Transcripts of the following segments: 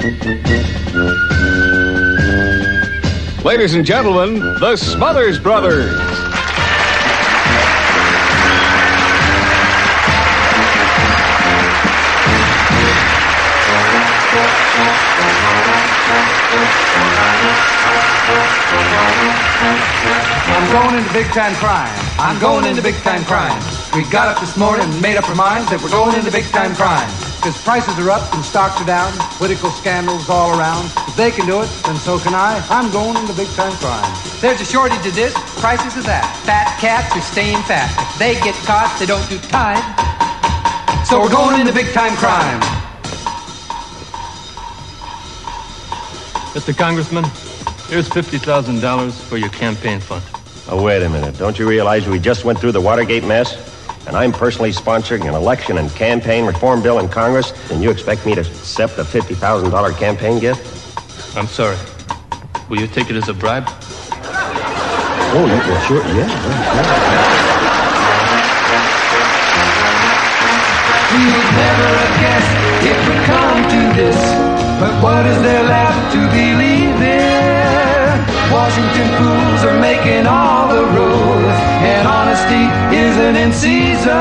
Ladies and gentlemen, the Smothers Brothers. I'm going into big-time crime. I'm going into big-time crime. We got up this morning and made up our minds that we're going into big-time crime. Because prices are up and stocks are down, political scandals all around. If they can do it, then so can I. I'm going into big-time crime. There's a shortage of this, prices of that. Fat cats are staying fat. If they get caught, they don't do time. So we're going into big-time crime. Mr. Congressman, here's $50,000 for your campaign fund. Oh, wait a minute. Don't you realize we just went through the Watergate mess? And I'm personally sponsoring an election and campaign reform bill in Congress, and you expect me to accept a $50,000 campaign gift? I'm sorry. Will you take it as a bribe? Oh, well, sure, yeah. We would never have guessed it would come to this. But what is there left to believe in? Washington fools are making all the rules, and honesty isn't in season.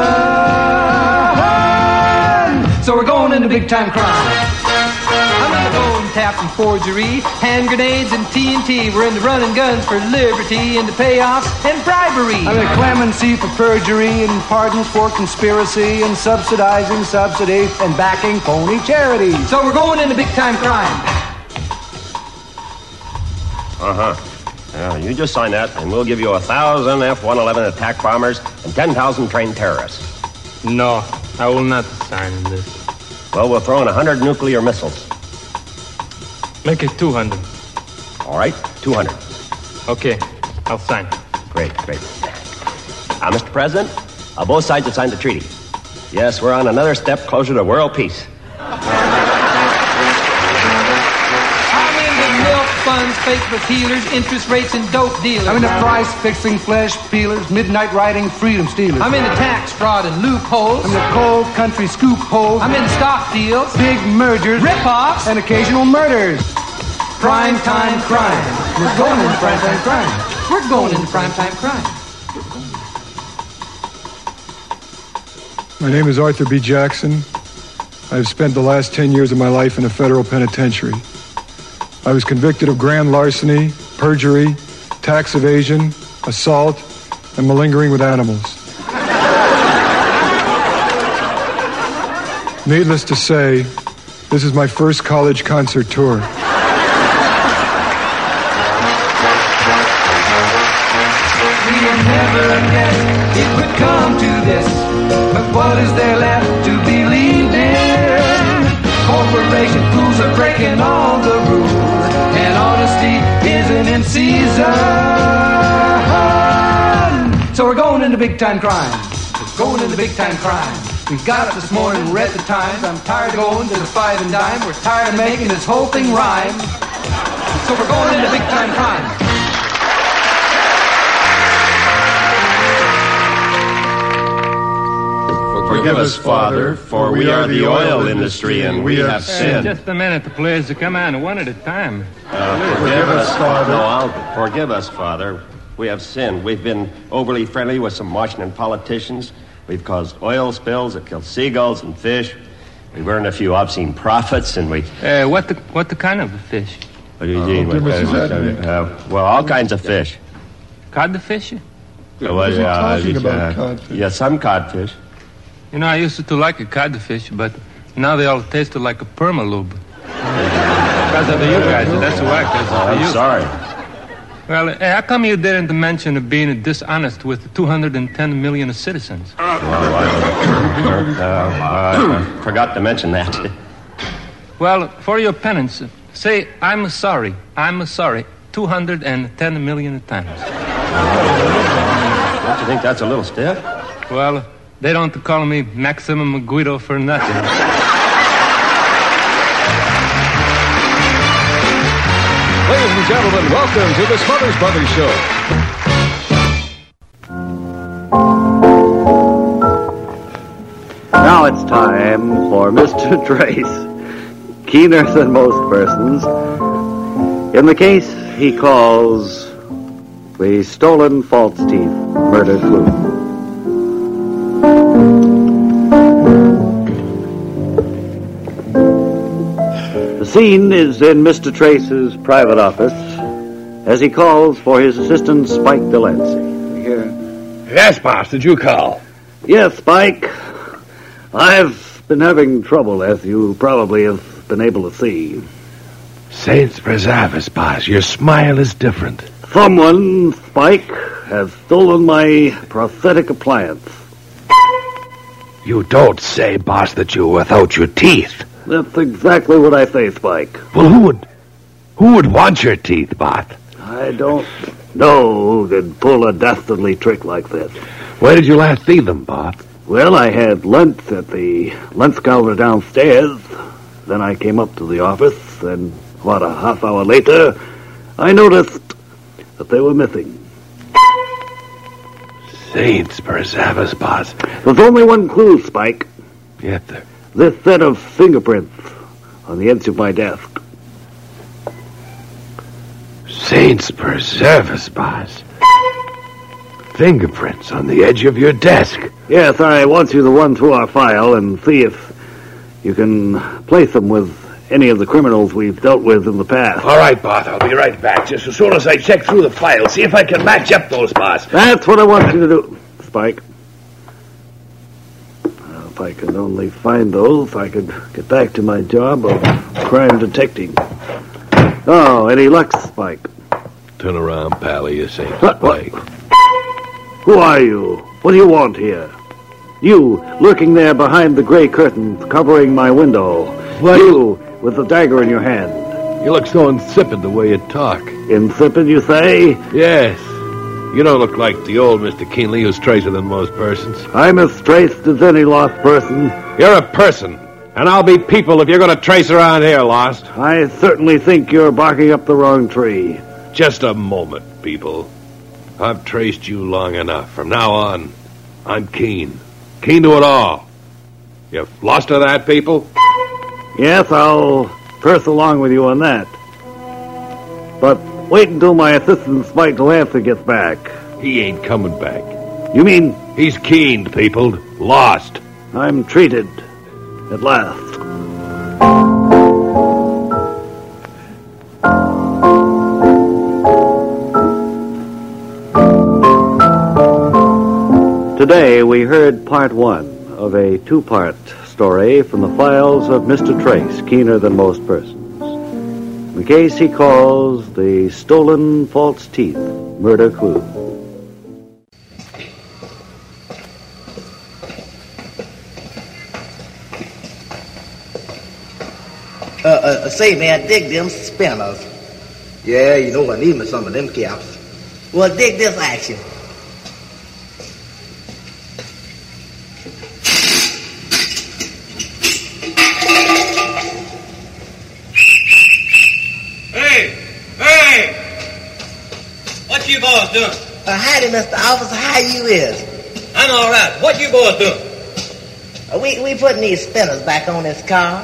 So we're going into big-time crime. I'm in the bone tap and forgery, hand grenades and TNT. We're into running guns for liberty, into payoffs and bribery. I'm in clemency for perjury and pardons for conspiracy and subsidizing subsidy and backing phony charities. So we're going into big-time crime. Uh-huh. Well, you just sign that, and we'll give you 1,000 F-111 attack bombers and 10,000 trained terrorists. No, I will not sign this. Well, we'll throw in 100 nuclear missiles. Make it 200. All right, 200. Okay, I'll sign. Great. Mr. President, both sides have signed the treaty. Yes, we're on another step closer to world peace. Funds, fake book healers, interest rates, and dope dealers. I'm into price-fixing flesh peelers, midnight riding freedom stealers. I'm into tax fraud and loopholes. I'm into cold country scoop holes. I'm into stock deals, big mergers, rip-offs, and occasional murders. Prime time crime. We're going into prime time crime. We're going into prime time crime. My name is Arthur B. Jackson. I've spent the last 10 years of my life in a federal penitentiary. I was convicted of grand larceny, perjury, tax evasion, assault, and malingering with animals. Needless to say, this is my first college concert tour. We never guessed it would come to this, but what is there left to believe in? Corporation fools are breaking all the rules, and honesty isn't in season. So we're going into big-time crime. We're going into big-time crime. We got up this morning and read the Times. I'm tired of going to the five and dime. We're tired of making this whole thing rhyme. So we're going into big-time crime. Forgive us, Father, for we are the oil industry and we have sinned. Just a minute, please. Come on, one at a time. Forgive us, Father. Forgive us, Father. We have sinned. We've been overly friendly with some Washington politicians. We've caused oil spills that kill seagulls and fish. We've earned a few obscene profits, and we... What the kind of fish? What do you mean? Well, all kinds of fish. Codfish? Talking about codfish. Yeah, some codfish. You know, I used to like a codfish, but now they all tasted like a permalube. Because of you guys, that's why. I'm sorry. Well, how come you didn't mention being dishonest with 210 million citizens? I forgot to mention that. Well, for your penance, say, I'm sorry, 210 million times. Don't you think that's a little stiff? Well, they don't call me Maximum Guido for nothing. Ladies and gentlemen, welcome to the Smothers Brothers Show. Now it's time for Mr. Trace. keener than most persons, in the case he calls the stolen false teeth murder clue. The scene is in Mr. Trace's private office as he calls for his assistant, Spike Delancey. Here. Yes, boss, did you call? Yes, Spike. I've been having trouble, as you probably have been able to see. Saints preserve us, boss. Your smile is different. Someone, Spike, has stolen my prosthetic appliance. You don't say, boss, that you're without your teeth. That's exactly what I say, Spike. Well, who would want your teeth, boss? I don't know who could pull a dastardly trick like this. Where did you last see them, boss? Well, I had lunch at the lunch counter downstairs. Then I came up to the office, and about a half hour later, I noticed that they were missing. Saints preserve us, boss. There's only one clue, Spike. Yes, sir. This set of fingerprints on the edge of my desk. Saints preserve us, boss. Fingerprints on the edge of your desk. Yes, I want you to run through our file and see if you can place them with any of the criminals we've dealt with in the past. All right, boss, I'll be right back. Just as soon as I check through the file, see if I can match up those, boss. That's what I want you to do, Spike. If I could only find those, I could get back to my job of crime detecting. Oh, any luck, Spike? Turn around, pally, you Saint Spike. Who are you? What do you want here? You, lurking there behind the gray curtains covering my window. What? You, with the dagger in your hand. You look so insipid the way you talk. Insipid, you say? Yes. You don't look like the old Mr. Keenley, who's tracer than most persons. I'm as traced as any lost person. You're a person, and I'll be people if you're going to trace around here, Lost. I certainly think you're barking up the wrong tree. Just a moment, people. I've traced you long enough. From now on, I'm keen. Keen to it all. You've lost to that, people? Yes, I'll curse along with you on that. But wait until my assistant Spike Delancey gets back. He ain't coming back. You mean? He's keened, people. Lost. I'm treated. At last. Today we heard part one of a two-part story from the files of Mr. Trace, keener than most persons. The case he calls the stolen false teeth murder clue. Say, man, dig them spinners. Yeah, you know I need me some of them caps. Well, dig this action. Hey! What you boys doing? Howdy, Mr. Officer. How you is? I'm all right. What you boys doing? We putting these spinners back on this car.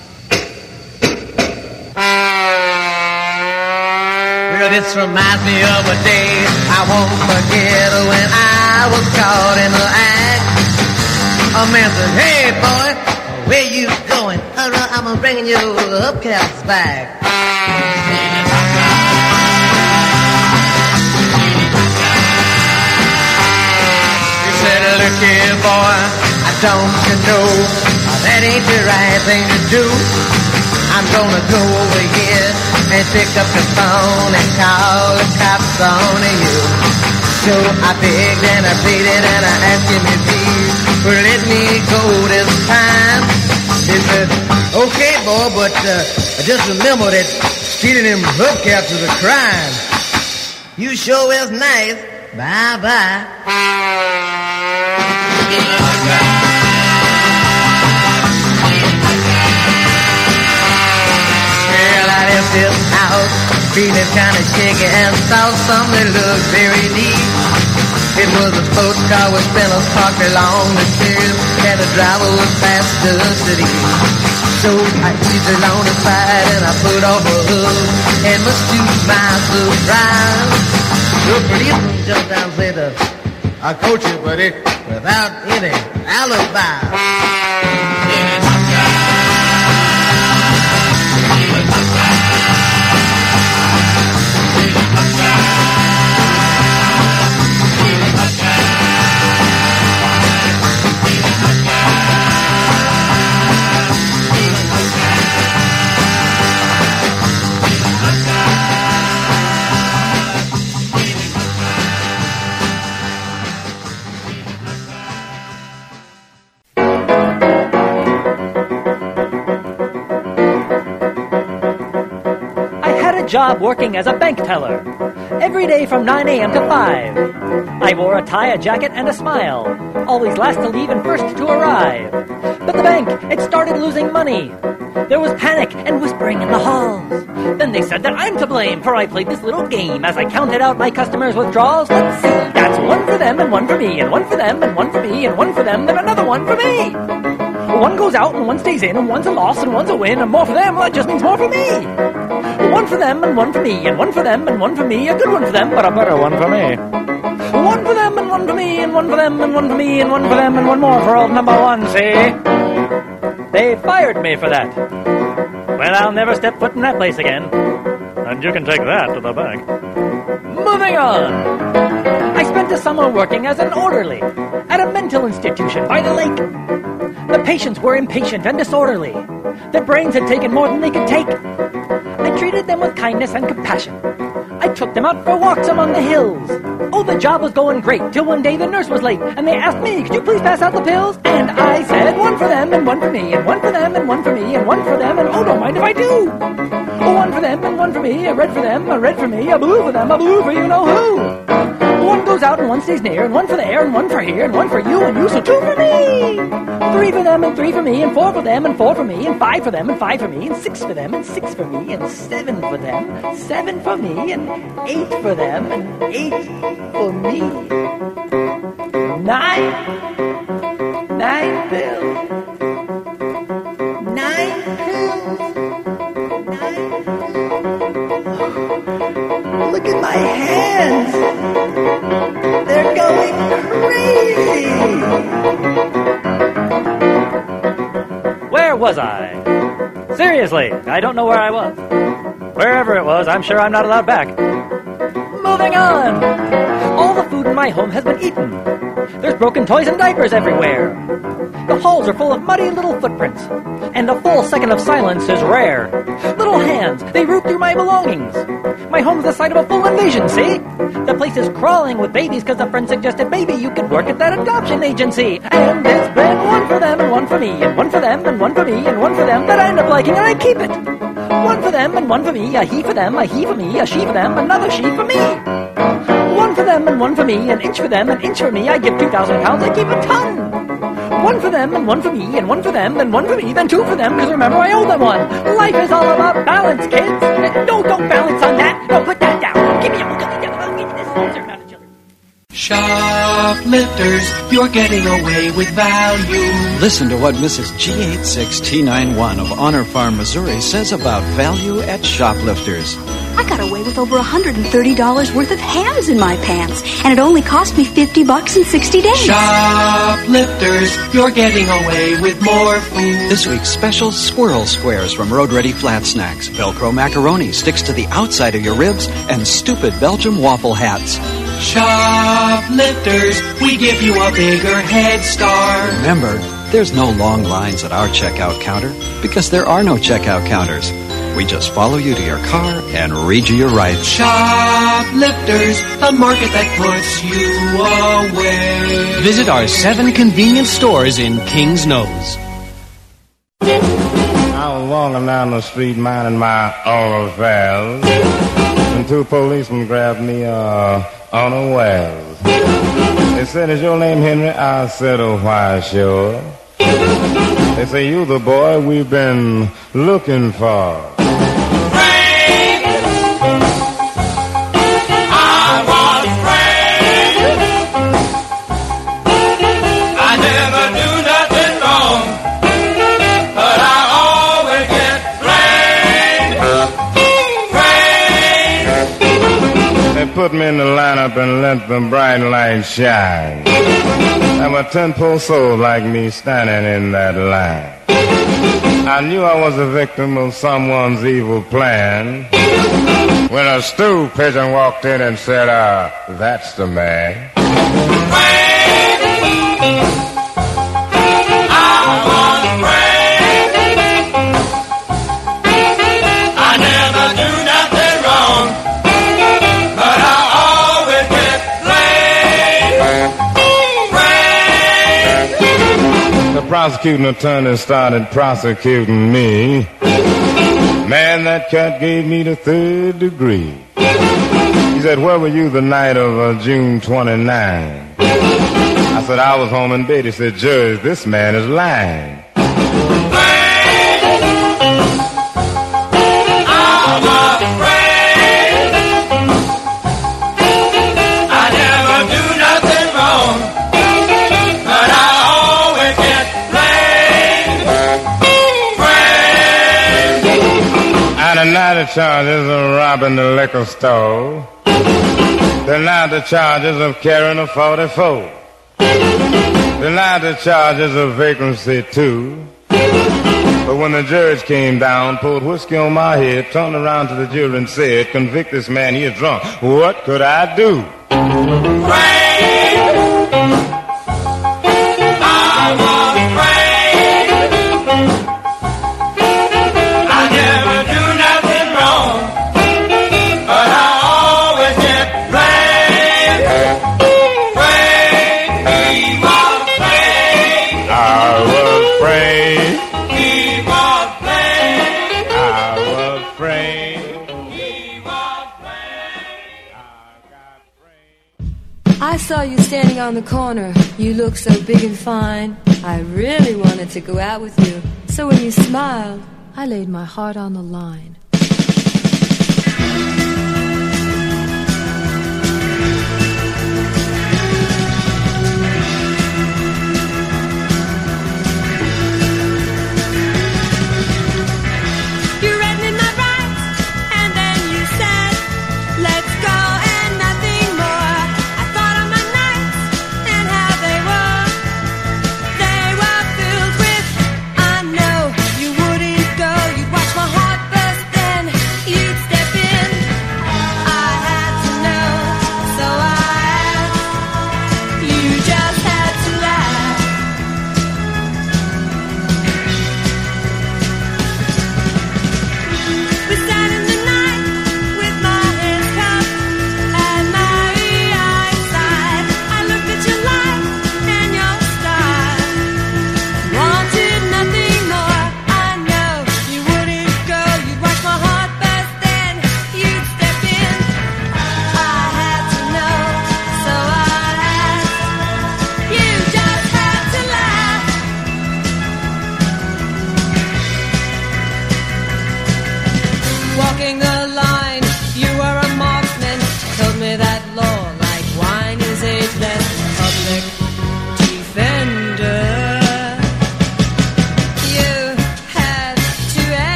Well, this reminds me of a day I won't forget when I was caught in the act. A man said, "Hey, boy, where you going?" I'm bringing your hubcaps back. He said, "Look here, boy, don't you know that ain't the right thing to do? I'm gonna go over here and pick up the phone and call the cops on you." So I begged and I pleaded and I asked him if he would let me go this time. He said, "Okay, boy, but just remember that stealing them hubcaps is a crime." You sure is nice. Bye-bye. Well, I stepped out, feeling kind of shaky and thought something looked very neat. It was a sports car with spinners parked along the curb, and the driver was past the city. So I eased along the side and I put off a hood, and much to my surprise, the policeman jumped down and said, I coach you, buddy, without any alibi. Job working as a bank teller. Every day from 9 a.m. to 5. I wore a tie, a jacket, and a smile. Always last to leave and first to arrive. But the bank, it started losing money. There was panic and whispering in the halls. Then they said that I'm to blame, for I played this little game as I counted out my customers' withdrawals. Let's see, that's one for them and one for me, and one for them and one for me, and one for them, then another one for me. One goes out and one stays in, and one's a loss and one's a win, and more for them, well, that just means more for me. One for them and one for me, and one for them and one for me, a good one for them, but a better one for me. One for them and one for me, and one for them and one for me, and one for them and one more for old number one, see? They fired me for that. Well, I'll never step foot in that place again. And you can take that to the bank. Moving on. I spent the summer working as an orderly at a mental institution by the lake. The patients were impatient and disorderly. Their brains had taken more than they could take. I treated them with kindness and compassion. I took them out for walks among the hills. Oh, the job was going great, till one day the nurse was late, and they asked me, could you please pass out the pills? And I said, one for them, and one for me, and one for them, and one for me, and one for them, and oh, don't mind if I do. Oh, one for them, and one for me, a red for them, a red for me, a blue for them, a blue for you know who. One goes out and one stays near, and one for there, and one for here, and one for you, and you, so two for me. Three for them, and three for me, and four for them, and four for me, and five for them, and five for me, and six for them, and six for me, and seven for them, seven for me, and eight for them, and eight for me. Nine pills. Nine pills. Look at my hands. They're going crazy. Where was I? Seriously, I don't know where I was. Wherever it was, I'm sure I'm not allowed back. Moving on. All the food in my home has been eaten. There's broken toys and diapers everywhere. The halls are full of muddy little footprints. And a full second of silence is rare. Little hands, they root through my belongings. My home's the site of a full invasion, see? The place is crawling with babies because a friend suggested maybe you could work at that adoption agency. And it's been one for them and one for me, and one for them and one for me, and one for them that I end up liking and I keep it. One for them and one for me, a he for them, a he for me, a she for them, another she for me. One for them and one for me, an inch for them, an inch for me, I give 2,000 pounds, I keep a ton. One for them and one for me, and one for them and one for me, then two for them, because remember I owe them one. Life is all about balance, kids. No, don't balance on that. No, put that down. Give me a Shoplifters, you're getting away with value. Listen to what Mrs. G86T91 of Honor Farm, Missouri says about value at Shoplifters. I got away with over $130 worth of hams in my pants, and it only cost me $50 in 60 days. Shoplifters, you're getting away with more food. This week's special Squirrel Squares from Road Ready Flat Snacks. Velcro macaroni sticks to the outside of your ribs, and stupid Belgium waffle hats. Shoplifters, we give you a bigger head start. Remember, there's no long lines at our checkout counter because there are no checkout counters. We just follow you to your car and read you your rights. Shoplifters, the market that puts you away. Visit our 7 convenience stores in King's Nose. I was walking down the street minding my own affairs, and 2 policemen grabbed me unawares. They said, "Is your name Henry?" I said, "Oh, why, sure." They say, "You the boy we've been looking for." put me in the lineup and let the bright light shine. There were 10 poor souls like me standing in that line. I knew I was a victim of someone's evil plan when a stool pigeon walked in and said, that's the man. The prosecuting attorney started prosecuting me. Man, that cat gave me the 3rd degree. He said, where were you the night of June 29? I said, I was home in bed. He said, Judge, this man is lying. Denied the charges of robbing the liquor store. Denied the charges of carrying a 44. Denied the charges of vagrancy too. But when the judge came down, poured whiskey on my head, turned around to the jury and said, convict this man, he is drunk. What could I do? I saw you standing on the corner. You looked so big and fine. I really wanted to go out with you. So when you smiled, I laid my heart on the line.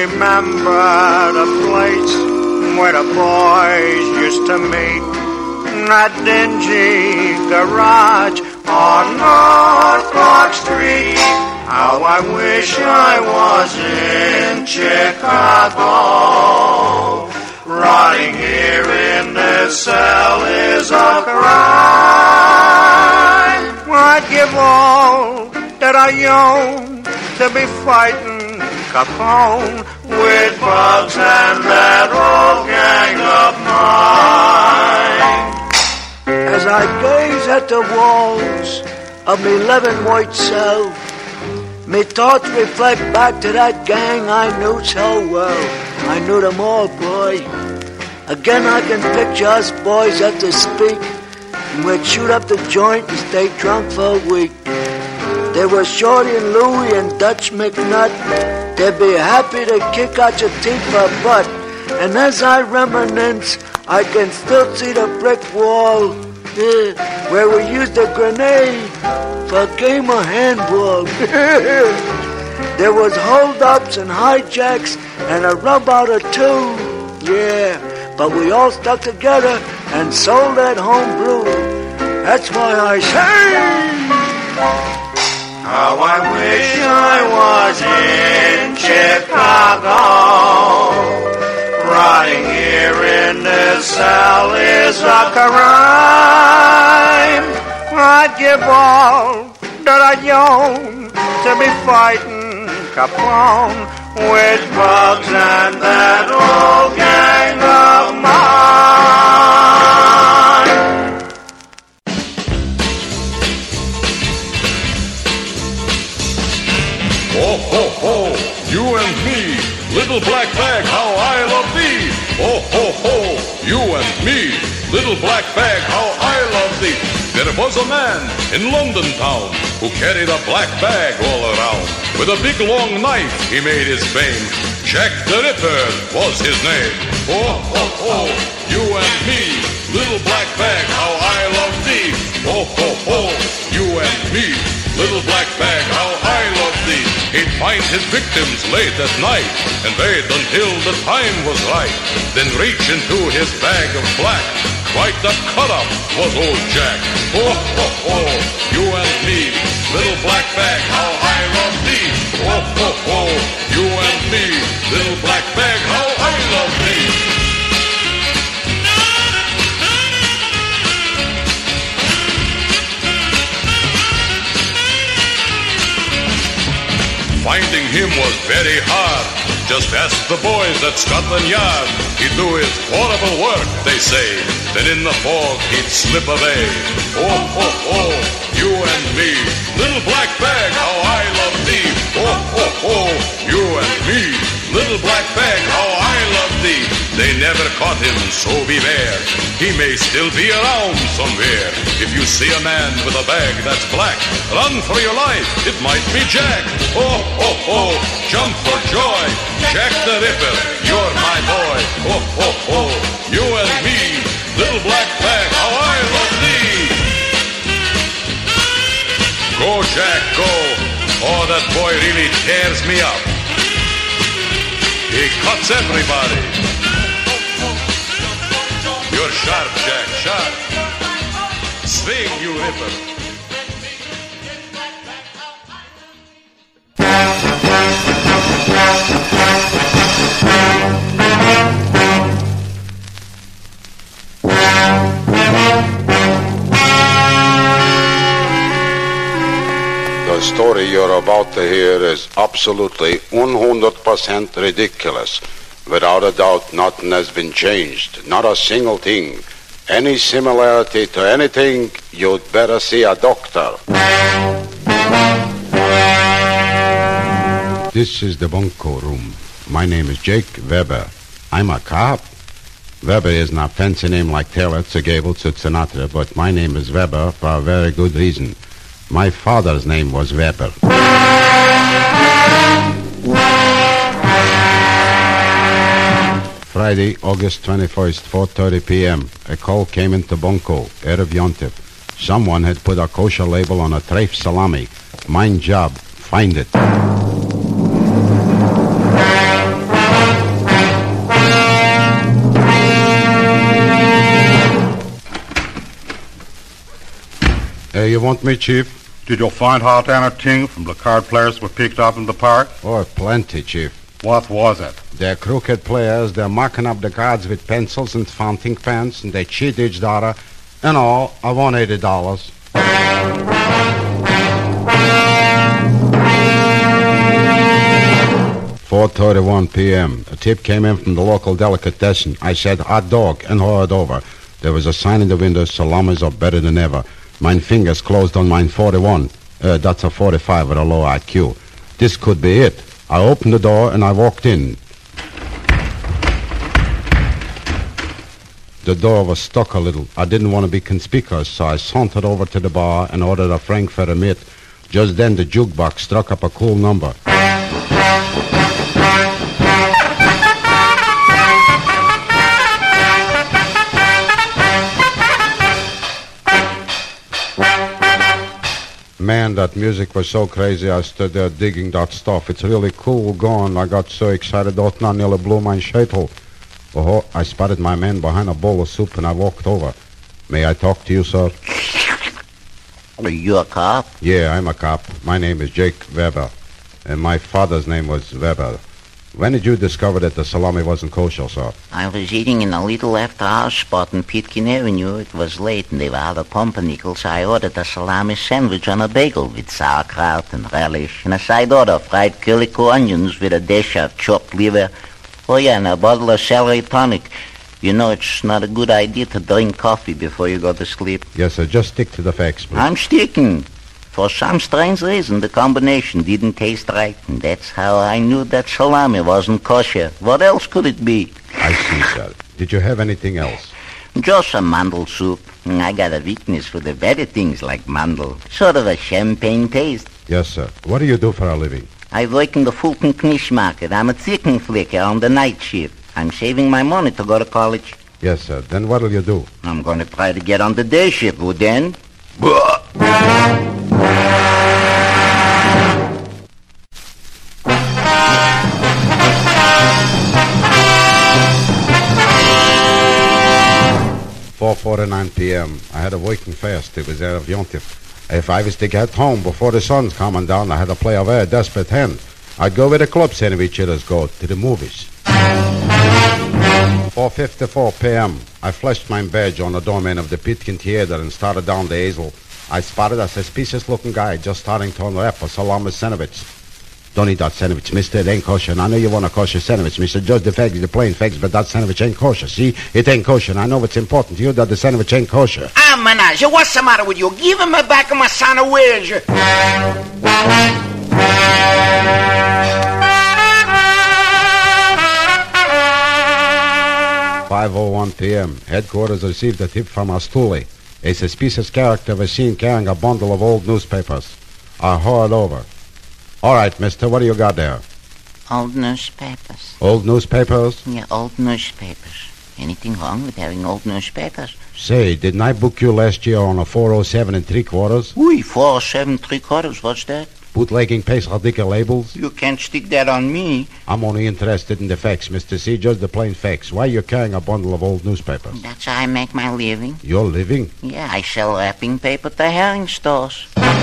remember the place where the boys used to meet. That dingy garage on North Park Street. How I wish I was in Chicago. Rotting here in this cell is a crime. I'd give all that I own to be fighting Capone with Bugs and that old gang of mine. As I gaze at the walls of me 11 white cell, me thoughts reflect back to that gang I knew so well. I knew them all, boy. Again I can picture us boys at the speak, and we'd shoot up the joint and stay drunk for a week. There was Shorty and Louie and Dutch McNutt. They'd be happy to kick out your teeth for butt. And as I reminisce, I can still see the brick wall where we used a grenade for a game of handball. There was hold-ups and hijacks and a rub out or two. Yeah, but we all stuck together and sold that home brew. That's why I say, how I wish I was in Chicago. Rotting here in this cell is a crime. I'd give all that I own to be fighting Capone with Bugs and that old gang of mine. Oh, ho, ho, you and me, little black bag, how I love thee. Oh, ho, ho, you and me, little black bag, how I love thee. There was a man in London town who carried a black bag all around. With a big long knife he made his fame. Jack the Ripper was his name. Oh, ho, ho, you and me, little black bag, how I love thee. Oh, ho, ho, you and me, little black bag, how I love thee. He'd find his victims late at night and wait until the time was right. Then reach into his bag of black. Quite the cut-up was old Jack. Oh, ho, ho, you and me, little black bag, how I love thee. Oh, ho, ho, you and me, little black bag, how I love thee. Finding him was very hard. Just ask the boys at Scotland Yard. He'd do his horrible work, they say. Then in the fog he'd slip away. Oh, oh, oh, you and me, little black bag, how I love thee. Oh, oh, oh, you and me, little black bag, how I love thee. They never caught him, so beware. He may still be around somewhere. If you see a man with a bag that's black, run for your life, it might be Jack. Oh, oh, oh, jump for joy. Jack the Ripper, you're my boy. Oh, oh, oh, you and me, little black bag, how I love thee. Go, Jack, go. Oh, that boy really tears me up. He cuts everybody. You're sharp, Jack, sharp. Swing, you Ripper. The story you're about to hear is absolutely 100% ridiculous. Without a doubt, nothing has been changed. Not a single thing. Any similarity to anything, you'd better see a doctor. This is the bunco room. My name is Jake Weber. I'm a cop. Weber isn't a fancy name like Taylor, Gable, Sinatra, but my name is Weber for a very good reason. My father's name was Weber. Friday, August 21st, 4:30 p.m. A call came into Bunko, Erev Yontif. Someone had put a kosher label on a treif salami. Mine job, find it. You want me, Chief? Did you find out anything from the card players we picked up in the park? Oh, plenty, Chief. What was it? They're crooked players. They're marking up the cards with pencils and fountain pens, and they cheat each daughter. And all, I won $80. 4:31 p.m. A tip came in from the local delicatessen. I said, hot dog, and hurried over. There was a sign in the window, salamis are better than ever. Mine fingers closed on mine 41. That's a 45 with a low IQ. This could be it. I opened the door and I walked in. The door was stuck a little. I didn't want to be conspicuous, so I sauntered over to the bar and ordered a Frankfurter Mit. Just then the jukebox struck up a cool number. Man, that music was so crazy, I stood there digging that stuff. It's really cool going. I got so excited, that I nearly blew my schädel. Oh, I spotted my man behind a bowl of soup, and I walked over. May I talk to you, sir? Are you a cop? Yeah, I'm a cop. My name is Jake Weber, and my father's name was Weber. When did you discover that the salami wasn't kosher, sir? I was eating in a little after-house spot on Pitkin Avenue. It was late and they were out of pumpernickel, so I ordered a salami sandwich on a bagel with sauerkraut and relish, and a side order fried curlico onions with a dash of chopped liver. Oh, yeah, and a bottle of celery tonic. You know, it's not a good idea to drink coffee before you go to sleep. Yes, sir. Just stick to the facts, please. I'm sticking. For some strange reason, the combination didn't taste right, and that's how I knew that salami wasn't kosher. What else could it be? I see, sir. Did you have anything else? Just some mandel soup. I got a weakness for the better things like mandel. Sort of a champagne taste. Yes, sir. What do you do for a living? I work in the Fulton Knish market. I'm a chicken flicker on the night shift. I'm saving my money to go to college. Yes, sir. Then what'll you do? I'm going to try to get on the day shift, would then? 4:49 p.m. I had a working fast. It was Erev Yontif. If I was to get home before the sun's coming down, I had to play a very desperate hand. I'd go where the club sandwich eaters go, to the movies. 4:54 p.m. I flashed my badge on the doorman of the Pitkin Theater and started down the easel. I spotted a suspicious-looking guy just starting to unwrap a salami sandwich. Don't eat that sandwich, mister. It ain't kosher. And I know you want a kosher sandwich, mister. Just the facts, the plain facts, but that sandwich ain't kosher. See? It ain't kosher. And I know it's important to you that the sandwich ain't kosher. Ah, Menage, what's the matter with you? Give him back my son of where's you? 5:01 p.m. Headquarters received a tip from Astuli. A suspicious character was seen carrying a bundle of old newspapers. I hurried over. All right, mister, what do you got there? Old newspapers. Old newspapers? Yeah, old newspapers. Anything wrong with having old newspapers? Say, didn't I book you last year on a 407 3/4? Ooh, 407 3/4, what's that? Bootlegging Pesach-Dicker labels? You can't stick that on me. I'm only interested in the facts, Mr. C, just the plain facts. Why are you carrying a bundle of old newspapers? That's how I make my living. Your living? Yeah, I sell wrapping paper to herring stores.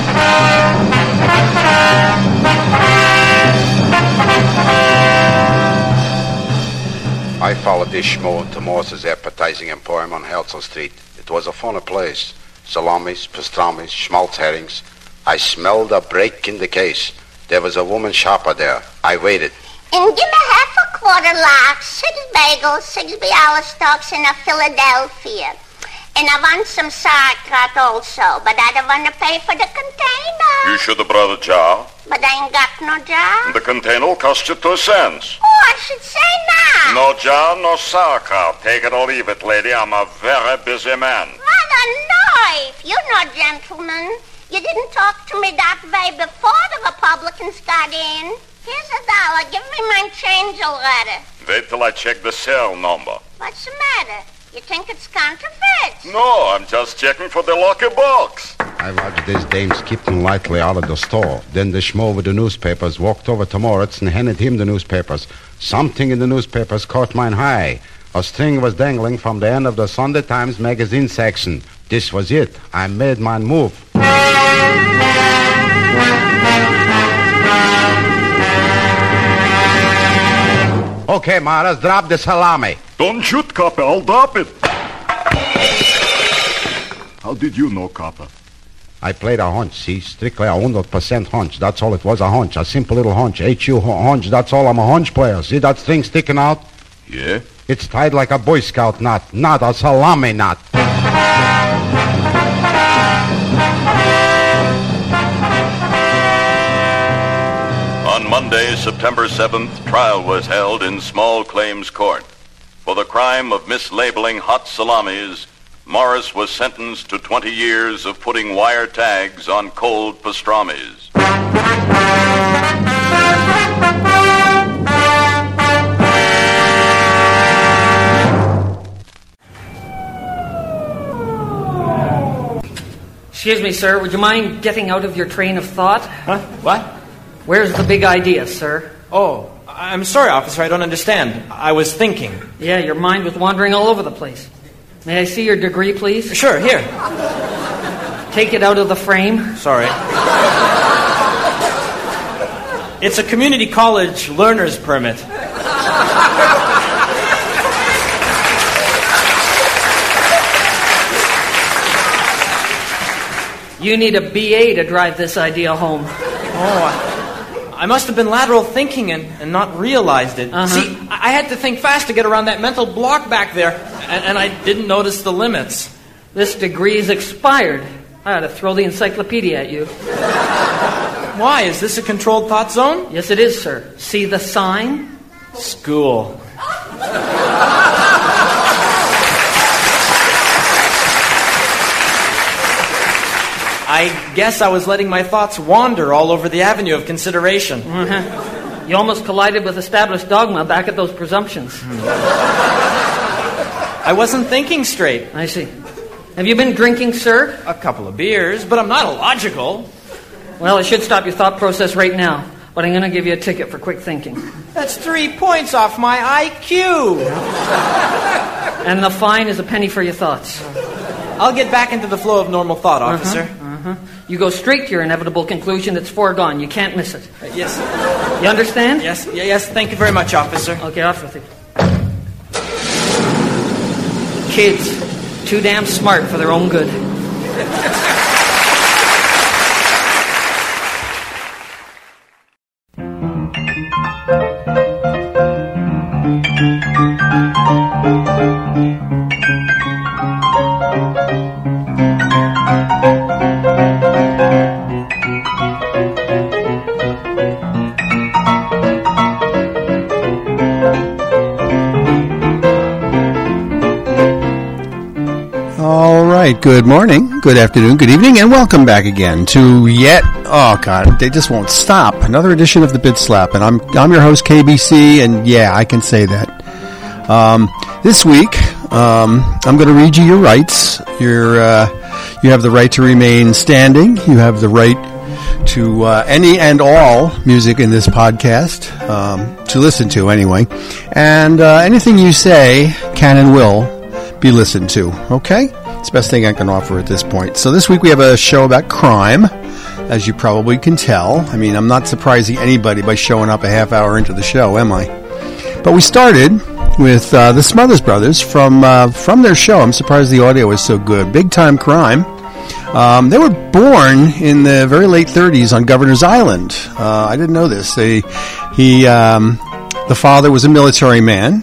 I followed this schmo to Morse's appetizing emporium on Herzl Street. It was a funny place. Salamis, pastrami, schmaltz herrings. I smelled a break in the case. There was a woman shopper there. I waited. And give me half a quarter lark, 6 bagels, 6 Bialystocks, and a Philadelphia. And I want some sauerkraut also, but I don't want to pay for the container. You should have brought a jar. But I ain't got no jar. The container will cost you 2 cents. Oh, I should say now. No jar, no sauerkraut. Take it or leave it, lady. I'm a very busy man. Mother knife, you're no gentleman. You didn't talk to me that way before the Republicans got in. Here's $1. Give me my change already. Wait till I check the serial number. What's the matter? You think it's counterfeit? No, I'm just checking for the lucky box. I watched this dame skipping lightly out of the store. Then the schmo with the newspapers walked over to Moritz and handed him the newspapers. Something in the newspapers caught mine eye. A string was dangling from the end of the Sunday Times magazine section. This was it. I made my move. Okay, Maras, drop the salami. Don't shoot, Copper. I'll drop it. How did you know, Copper? I played a hunch, see? Strictly a 100% hunch. That's all it was, a hunch. A simple little hunch. H-U hunch. That's all. I'm a hunch player. See that string sticking out? Yeah? It's tied like a Boy Scout knot. Not a salami knot. On Monday, September 7th, trial was held in Small Claims Court. For the crime of mislabeling hot salamis, Morris was sentenced to 20 years of putting wire tags on cold pastrami's. Excuse me, sir. Would you mind getting out of your train of thought? Huh? What? Where's the big idea, sir? Oh, I'm sorry, officer. I don't understand. I was thinking. Yeah, your mind was wandering all over the place. May I see your degree, please? Sure, here. Take it out of the frame. Sorry. It's a community college learner's permit. You need a BA to drive this idea home. Oh, I must have been lateral thinking and not realized it. Uh-huh. See, I had to think fast to get around that mental block back there, and I didn't notice the limits. This degree is expired. I ought to throw the encyclopedia at you. Why? Is this a controlled thought zone? Yes, it is, sir. See the sign? School. I guess I was letting my thoughts wander all over the avenue of consideration. Uh-huh. You almost collided with established dogma back at those presumptions. I wasn't thinking straight. I see. Have you been drinking, sir? A couple of beers, but I'm not illogical. Well, it should stop your thought process right now, but I'm going to give you a ticket for quick thinking. That's 3 points off my IQ. And the fine is a penny for your thoughts. I'll get back into the flow of normal thought, officer. Uh-huh. You go straight to your inevitable conclusion. It's foregone. You can't miss it. Yes. You understand? Yes. Thank you very much, officer. Okay, off with it. Kids, too damn smart for their own good. Good morning, good afternoon, good evening, and welcome back again to they just won't stop. Another edition of the Bid Slap, and I'm your host KBC, and yeah, I can say that. This week, I'm going to read you your rights. You have the right to remain standing. You have the right to any and all music in this podcast to listen to anyway, and anything you say can and will be listened to. Okay. It's the best thing I can offer at this point. So this week we have a show about crime, as you probably can tell. I mean, I'm not surprising anybody by showing up a half hour into the show, am I? But we started with the Smothers Brothers from their show. I'm surprised the audio is so good. Big Time Crime. They were born in the very late 30s on Governor's Island. I didn't know this. The father was a military man.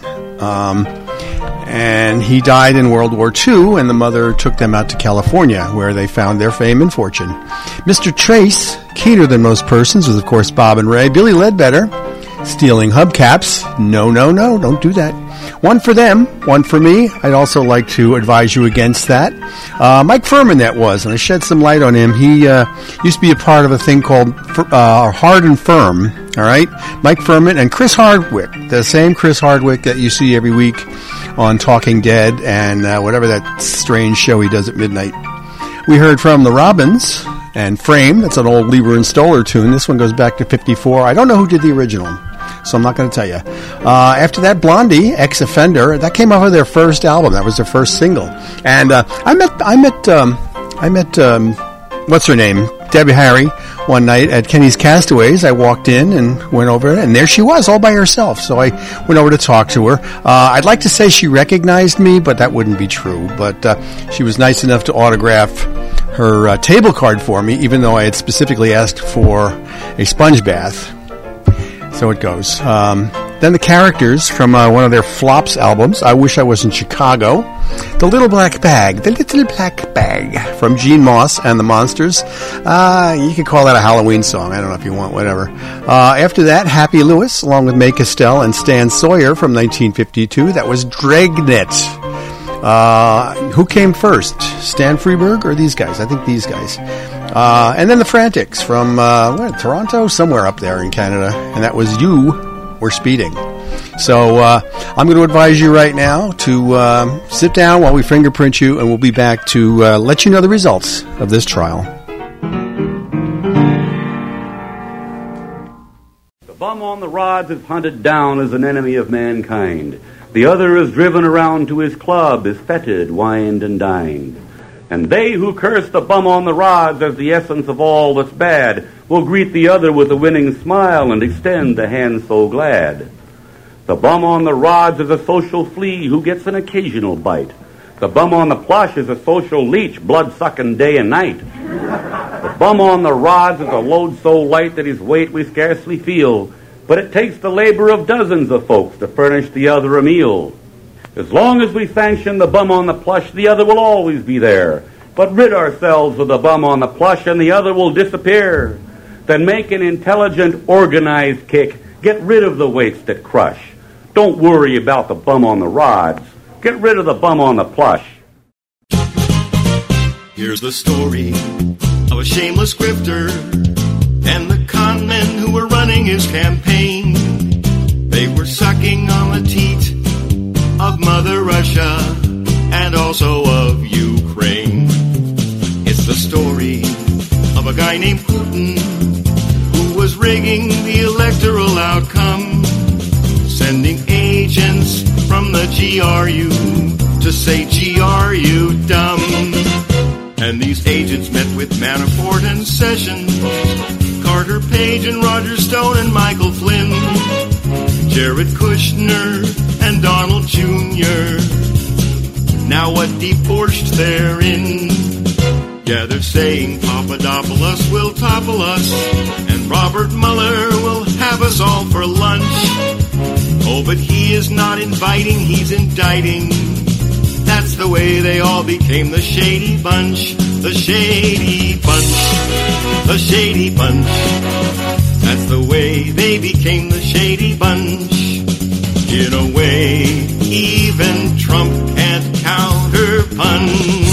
And he died in World War II, and the mother took them out to California, where they found their fame and fortune. Mr. Trace, keener than most persons, was, of course, Bob and Ray. Billy Ledbetter, stealing hubcaps. No, don't do that. One for them, one for me. I'd also like to advise you against that. Mike Furman, that was, and I shed some light on him. He used to be a part of a thing called Hard and Firm, all right? Mike Furman and Chris Hardwick, the same Chris Hardwick that you see every week on Talking Dead and whatever that strange show he does at midnight. We heard from the Robins and Frame. That's an old Lieber and Stoller tune. This one goes back to 54. I don't know who did the original, so I'm not going to tell you. After that, Blondie, Ex-Offender. That came off of their first album. That was their first single. And I met what's her name? Debbie Harry. One night at Kenny's Castaways, I walked in and went over, and there she was, all by herself. So I went over to talk to her. I'd like to say she recognized me, but that wouldn't be true. But she was nice enough to autograph her table card for me, even though I had specifically asked for a sponge bath. So it goes. Then the characters from one of their Flops albums, I Wish I Was in Chicago, The Little Black Bag from Gene Moss and the Monsters. You could call that a Halloween song. I don't know if you want, whatever. After that, Happy Lewis, along with May Castell and Stan Sawyer from 1952. That was Dragnet. Who came first, Stan Freberg or these guys? I think these guys. And then the Frantics from Toronto, somewhere up there in Canada, and that was You Were Speeding. So I'm going to advise you right now to sit down while we fingerprint you, and we'll be back to let you know the results of this trial. The bum on the rods is hunted down as an enemy of mankind. The other is driven around to his club, is feted, wined, and dined. And they who curse the bum on the rods as the essence of all that's bad will greet the other with a winning smile and extend the hand so glad. The bum on the rods is a social flea who gets an occasional bite. The bum on the plush is a social leech, blood-sucking day and night. The bum on the rods is a load so light that his weight we scarcely feel, but it takes the labor of dozens of folks to furnish the other a meal. As long as we sanction the bum on the plush, the other will always be there. But rid ourselves of the bum on the plush and the other will disappear. Then make an intelligent, organized kick. Get rid of the weights that crush. Don't worry about the bum on the rods. Get rid of the bum on the plush. Here's the story of a shameless grifter and the con men who were running his campaign. They were sucking on the teat of Mother Russia and also of Ukraine. It's the story of a guy named Putin who was rigging the electoral outcome, sending agents from the GRU to say, GRU dumb. And these agents met with Manafort and Sessions, Carter Page and Roger Stone and Michael Flynn, Jared Kushner and Donald Jr. Now what deep borscht they're in. Yeah, they're saying Papadopoulos will topple us, and Robert Mueller will have us all for lunch. Oh, but he is not inviting, he's indicting. That's the way they all became the Shady Bunch. The Shady Bunch. The Shady Bunch. That's the way they became the Shady Bunch. In a way, even Trump can't counterpunch.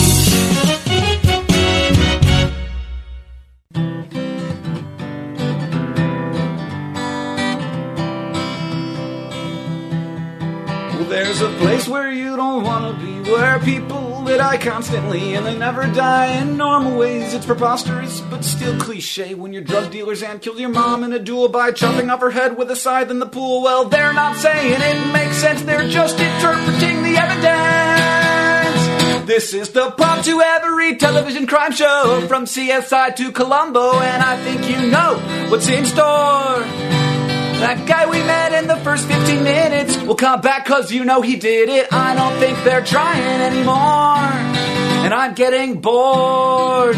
There's a place where you don't want to be, where people that die constantly and they never die in normal ways. It's preposterous, but still cliche when your drug dealers and killed your mom in a duel by chopping off her head with a scythe in the pool. Well, they're not saying it makes sense, they're just interpreting the evidence. This is the prompt to every television crime show, from CSI to Columbo, and I think you know what's in store. That guy we met in the first 15 minutes will come back cause you know he did it. I don't think they're trying anymore, and I'm getting bored.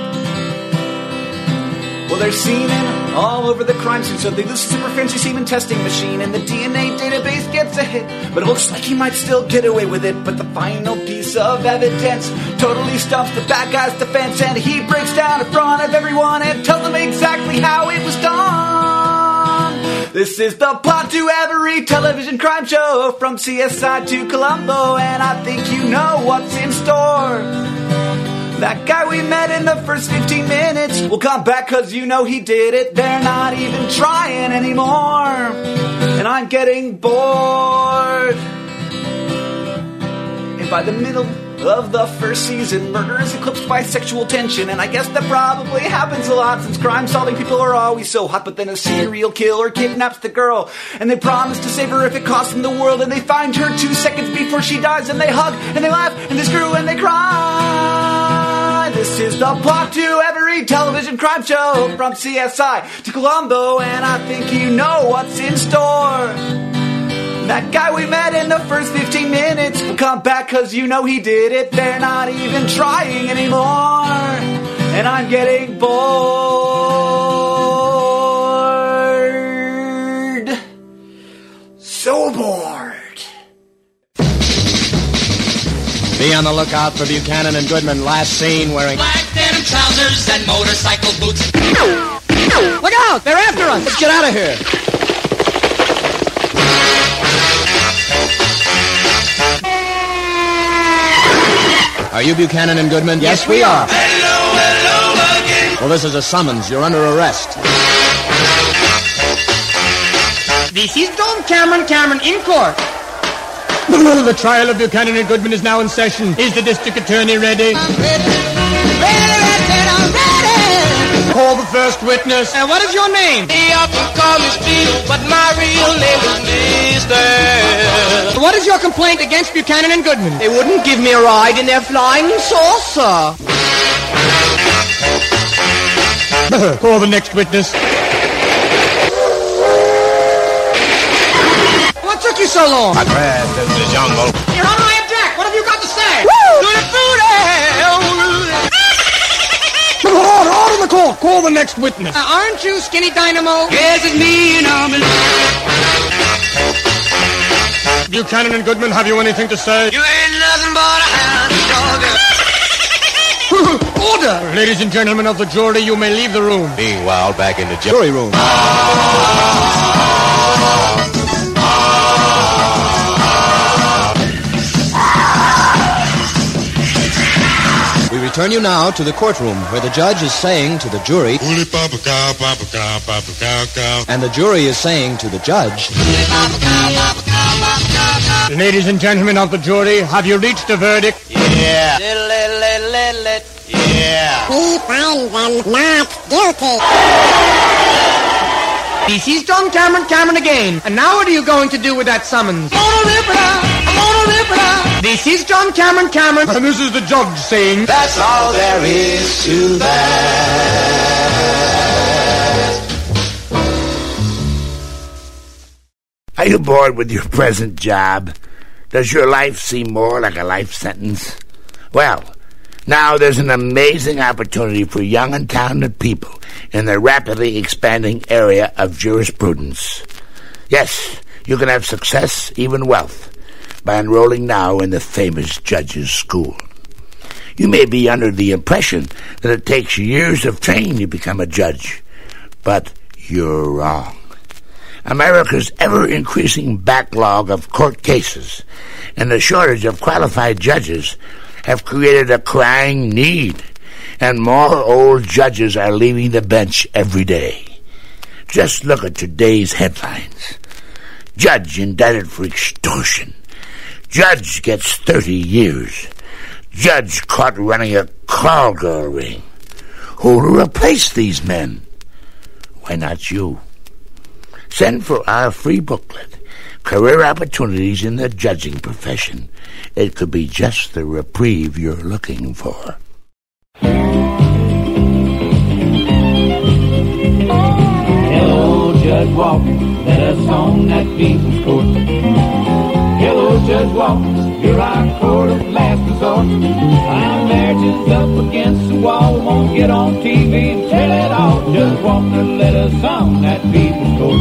Well, they're semen all over the crime scene, so they lose a super fancy semen testing machine, and the DNA database gets a hit, but it looks like he might still get away with it. But the final piece of evidence totally stumps the bad guy's defense, and he breaks down in front of everyone and tells them exactly how it was done. This is the plot to every television crime show, from CSI to Columbo, and I think you know what's in store. That guy we met in the first 15 minutes will come back cause you know he did it. They're not even trying anymore, and I'm getting bored. And by the middle of the first season, murder is eclipsed by sexual tension, and I guess that probably happens a lot since crime-solving people are always so hot. But then a serial killer kidnaps the girl, and they promise to save her if it costs them the world, and they find her 2 seconds before she dies, and they hug, and they laugh, and they screw, and they cry. 9. This is the plot to every television crime show, from CSI to Columbo, and I think you know what's in store. That guy we met in the first 15 minutes will come back, cause you know he did it. They're not even trying anymore, and I'm getting bored. So bored. Be on the lookout for Buchanan and Goodman, last seen wearing black denim trousers and motorcycle boots. Look out! They're after us! Let's get out of here! Are you Buchanan and Goodman? Yes, we are. Hello again. Well, this is a summons. You're under arrest. This is Don Cameron in court. The trial of Buchanan and Goodman is now in session. Is the district attorney ready? I'm ready. I'm ready. Call the first witness. And what is your name? They often call me Steve, but my real name is Mister. What is your complaint against Buchanan and Goodman? They wouldn't give me a ride in their flying saucer. Call the next witness. What took you so long? I crashed into the jungle. You're on my deck. What have you got to say? Out of the court. Call the next witness. Aren't you Skinny Dynamo? Yes, it's me, and I'm Buchanan and Goodman, have you anything to say? You ain't nothing but a hound dog. Order! Ladies and gentlemen of the jury, you may leave the room. Meanwhile, back in the jury room. We return you now to the courtroom, where the judge is saying to the jury, and the jury is saying to the judge, ladies and gentlemen of the jury, have you reached a verdict? Yeah. Yeah. We find them not guilty. This is John Cameron again. And now what are you going to do with that summons? I'm gonna rip it out. This is John Cameron. And this is the judge saying, that's all there is to that. Are you bored with your present job? Does your life seem more like a life sentence? Well, now there's an amazing opportunity for young and talented people in the rapidly expanding area of jurisprudence. Yes, you can have success, even wealth, by enrolling now in the famous Judges School. You may be under the impression that it takes years of training to become a judge, but you're wrong. America's ever-increasing backlog of court cases and the shortage of qualified judges have created a crying need, and more old judges are leaving the bench every day. Just look at today's headlines. Judge indicted for extortion. Judge gets 30 years. Judge caught running a call girl ring. Who will replace these men? Why not you? Send for our free booklet, Career Opportunities in the Judging Profession. It could be just the reprieve you're looking for. Hello, Judge Walker, let us on that people's court. Hello, Judge Walker, you're our court of last resort. Our marriage is up against the wall, won't get on TV and tell it all. Judge Walker, let us on that people's court.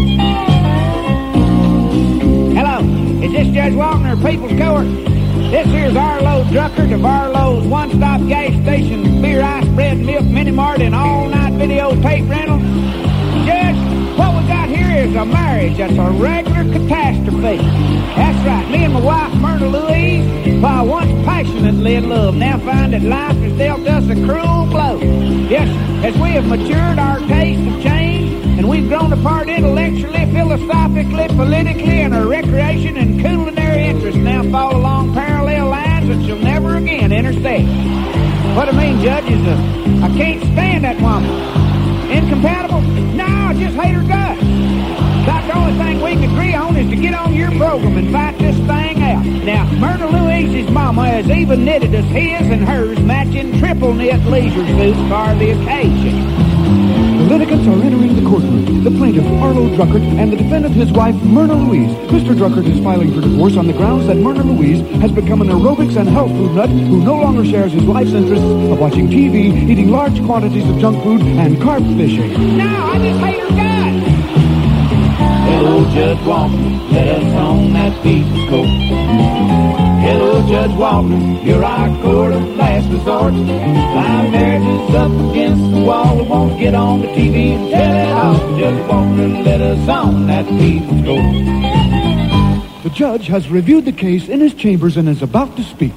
Hello, is this Judge Walker of People's Court? This here's Arlo Druckert of Arlo's one-stop gas station, beer, ice, bread, milk, mini-mart, and all-night videotape rental. Judge, what we got here is a marriage that's a regular catastrophe. That's right, me and my wife, Myrna Louise, while once passionately in love, now find that life has dealt us a cruel blow. Yes, as we have matured, our tastes have changed, and we've grown apart intellectually, philosophically, politically, and our recreation and culinary interests now fall along parallel lines that shall never again intersect. What I mean, Judge, is I can't stand that woman. Incompatible? No, I just hate her guts. Like the only thing we can agree on is to get on your program and fight this thing out. Now, Myrna Louise's mama has even knitted us his and hers matching triple knit leisure suits for the occasion. The litigants are entering the courtroom. The plaintiff, Arlo Druckert, and the defendant, his wife, Myrna Louise. Mr. Druckert is filing for divorce on the grounds that Myrna Louise has become an aerobics and health food nut who no longer shares his life's interests of watching TV, eating large quantities of junk food, and carp fishing. No, I just hate her guts. Hello, Judge Walker, let us on that people's court. Hello, Judge Walker, you're our court of last resort. My marriage is up against the wall. We won't get on the TV and tell it all. Judge Walker, let us on that people's court. The judge has reviewed the case in his chambers and is about to speak.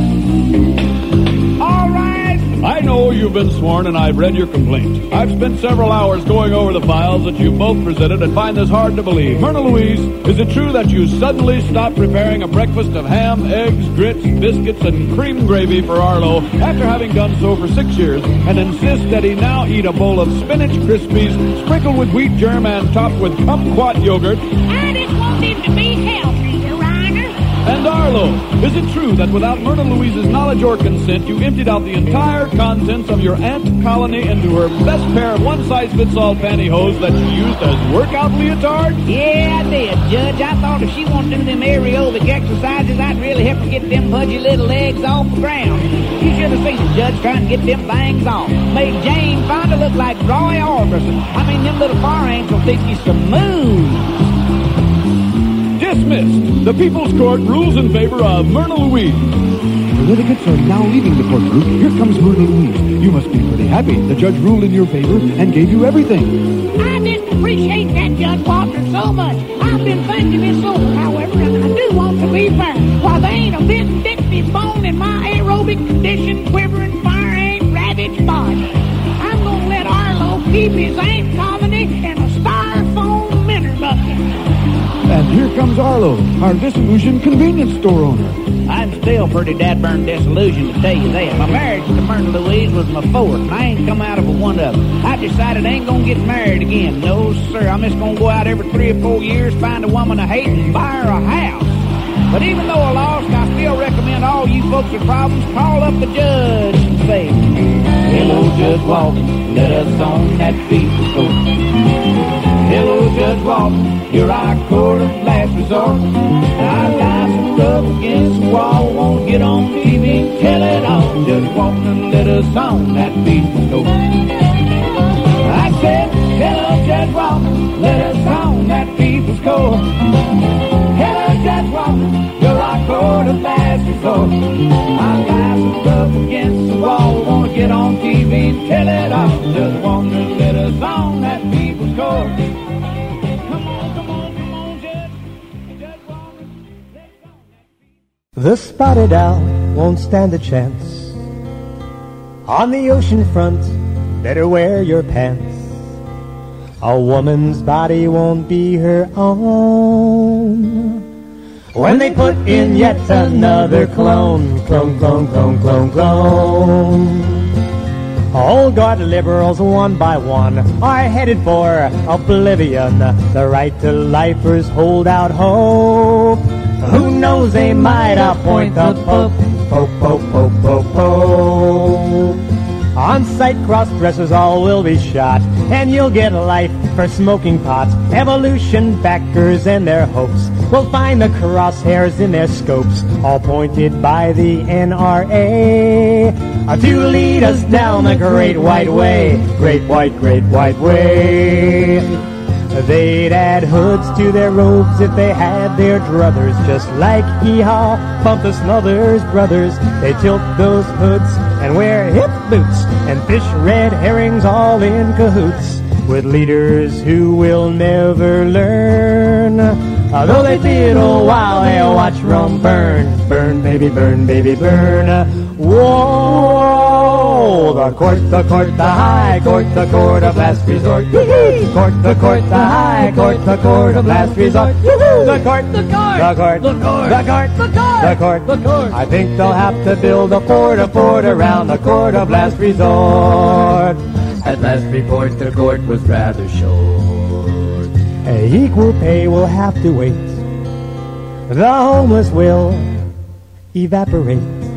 All right. I know you've been sworn and I've read your complaint. I've spent several hours going over the files that you both presented and find this hard to believe. Myrna Louise, is it true that you suddenly stopped preparing a breakfast of ham, eggs, grits, biscuits, and cream gravy for Arlo after having done so for 6 years and insist that he now eat a bowl of spinach Krispies sprinkled with wheat germ and topped with kumquat yogurt? I just want him to be healthy, Your Honor. And Arlo, is it true that without Myrna Louise's knowledge or consent, you emptied out the entire contents of your ant colony into her best pair of one-size-fits-all pantyhose that she used as workout leotards? Yeah, I did, Judge. I thought if she wanted to do them aerobic exercises, I'd really help her get them pudgy little legs off the ground. You should have seen the judge trying to get them things off. Made Jane Fonda look like Roy Orbison. I mean, them little far ants will think you some moves. Dismissed. The People's Court rules in favor of Myrna Louise. The litigants are now leaving the courtroom. Here comes Myrna Louise. You must be pretty happy. The judge ruled in your favor and gave you everything. I just appreciate that, Judge Walker, so much. I've been thinking this over, however, and I do want to be fair. While there ain't a vindictive bone in my aerobic condition, quivering fire ain't ravaged body, I'm gonna let Arlo keep his ant colony in a styrofoam minter bucket. And here comes Arlo, our disillusioned convenience store owner. I'm still pretty dad-burned disillusioned, to tell you that. My marriage to Myrna Louise was my fourth, and I ain't come out of a one-up. I decided I ain't gonna get married again. No, sir. I'm just gonna go out every 3 or 4 years, find a woman I hate, and buy her a house. But even though I lost, I still recommend all you folks with problems call up the judge and say, Hello, Judge Walker, let us on that people's court. Hello, Judge Walker, you're our court of last resort. Our lives are up against the wall, won't get on TV and tell it all. Judge Walker, let us on that people's court. I said, hello, Judge Walker, let us on that people's court. Hello, Judge Walker, you're our court of last resort. Our lives are up against the wall, won't get on TV and tell it all. Judge Walker, let us on that people's court. The spotted owl won't stand a chance. On the ocean front, better wear your pants. A woman's body won't be her own when they put in yet another clone. Clone, clone, clone, clone, clone. All God liberals, one by one, are headed for oblivion. The right to lifers hold out hope. Who knows, they might appoint the Pope. Pope, Pope, Pope, Pope, Pope. On-site cross-dressers all will be shot, and you'll get life for smoking pot. Evolution backers and their hopes will find the crosshairs in their scopes, all pointed by the NRA to lead us down the great white way. Great white way. They'd add hoods to their robes if they had their druthers, just like Hee-Haw, Bumpus Smothers Brothers. They tilt those hoods and wear hip boots and fish red herrings all in cahoots with leaders who will never learn. Although they fiddle while they watch Rome burn. Burn, baby, burn, baby, burn. Whoa! The court, the high court, the court of last resort. Court, the high court, the court of last resort. The court, the court. I think they'll have to build a fort around the court of last resort. At last report, the court was rather short. Equal pay will have to wait. The homeless will evaporate.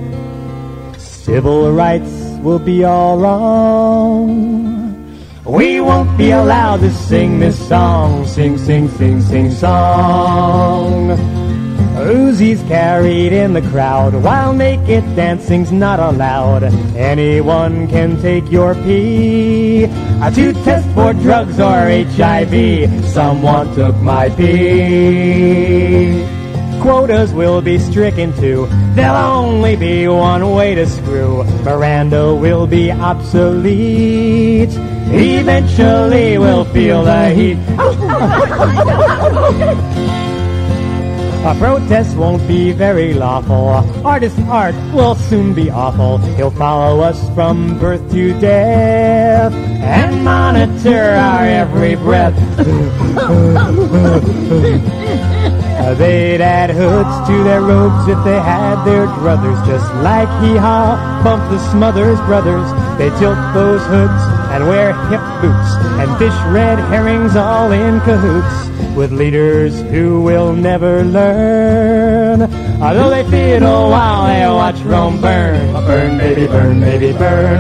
Civil rights will be all wrong. We won't be allowed to sing this song. Sing, sing, sing, sing song. Uzis carried in the crowd, while naked dancing's not allowed. Anyone can take your pee to test for drugs or HIV. Someone took my pee. Quotas will be stricken too. There'll only be one way to screw. Miranda will be obsolete. Eventually we'll feel the heat. A protest won't be very lawful. Artist's art will soon be awful. He'll follow us from birth to death and monitor our every breath. They'd add hoods to their robes if they had their druthers. Just like Hee-Haw, Bump the Smothers Brothers. They tilt those hoods and wear hip boots and fish red herrings all in cahoots with leaders who will never learn. Although they fiddle while they watch Rome burn. Burn, baby, burn, baby, burn.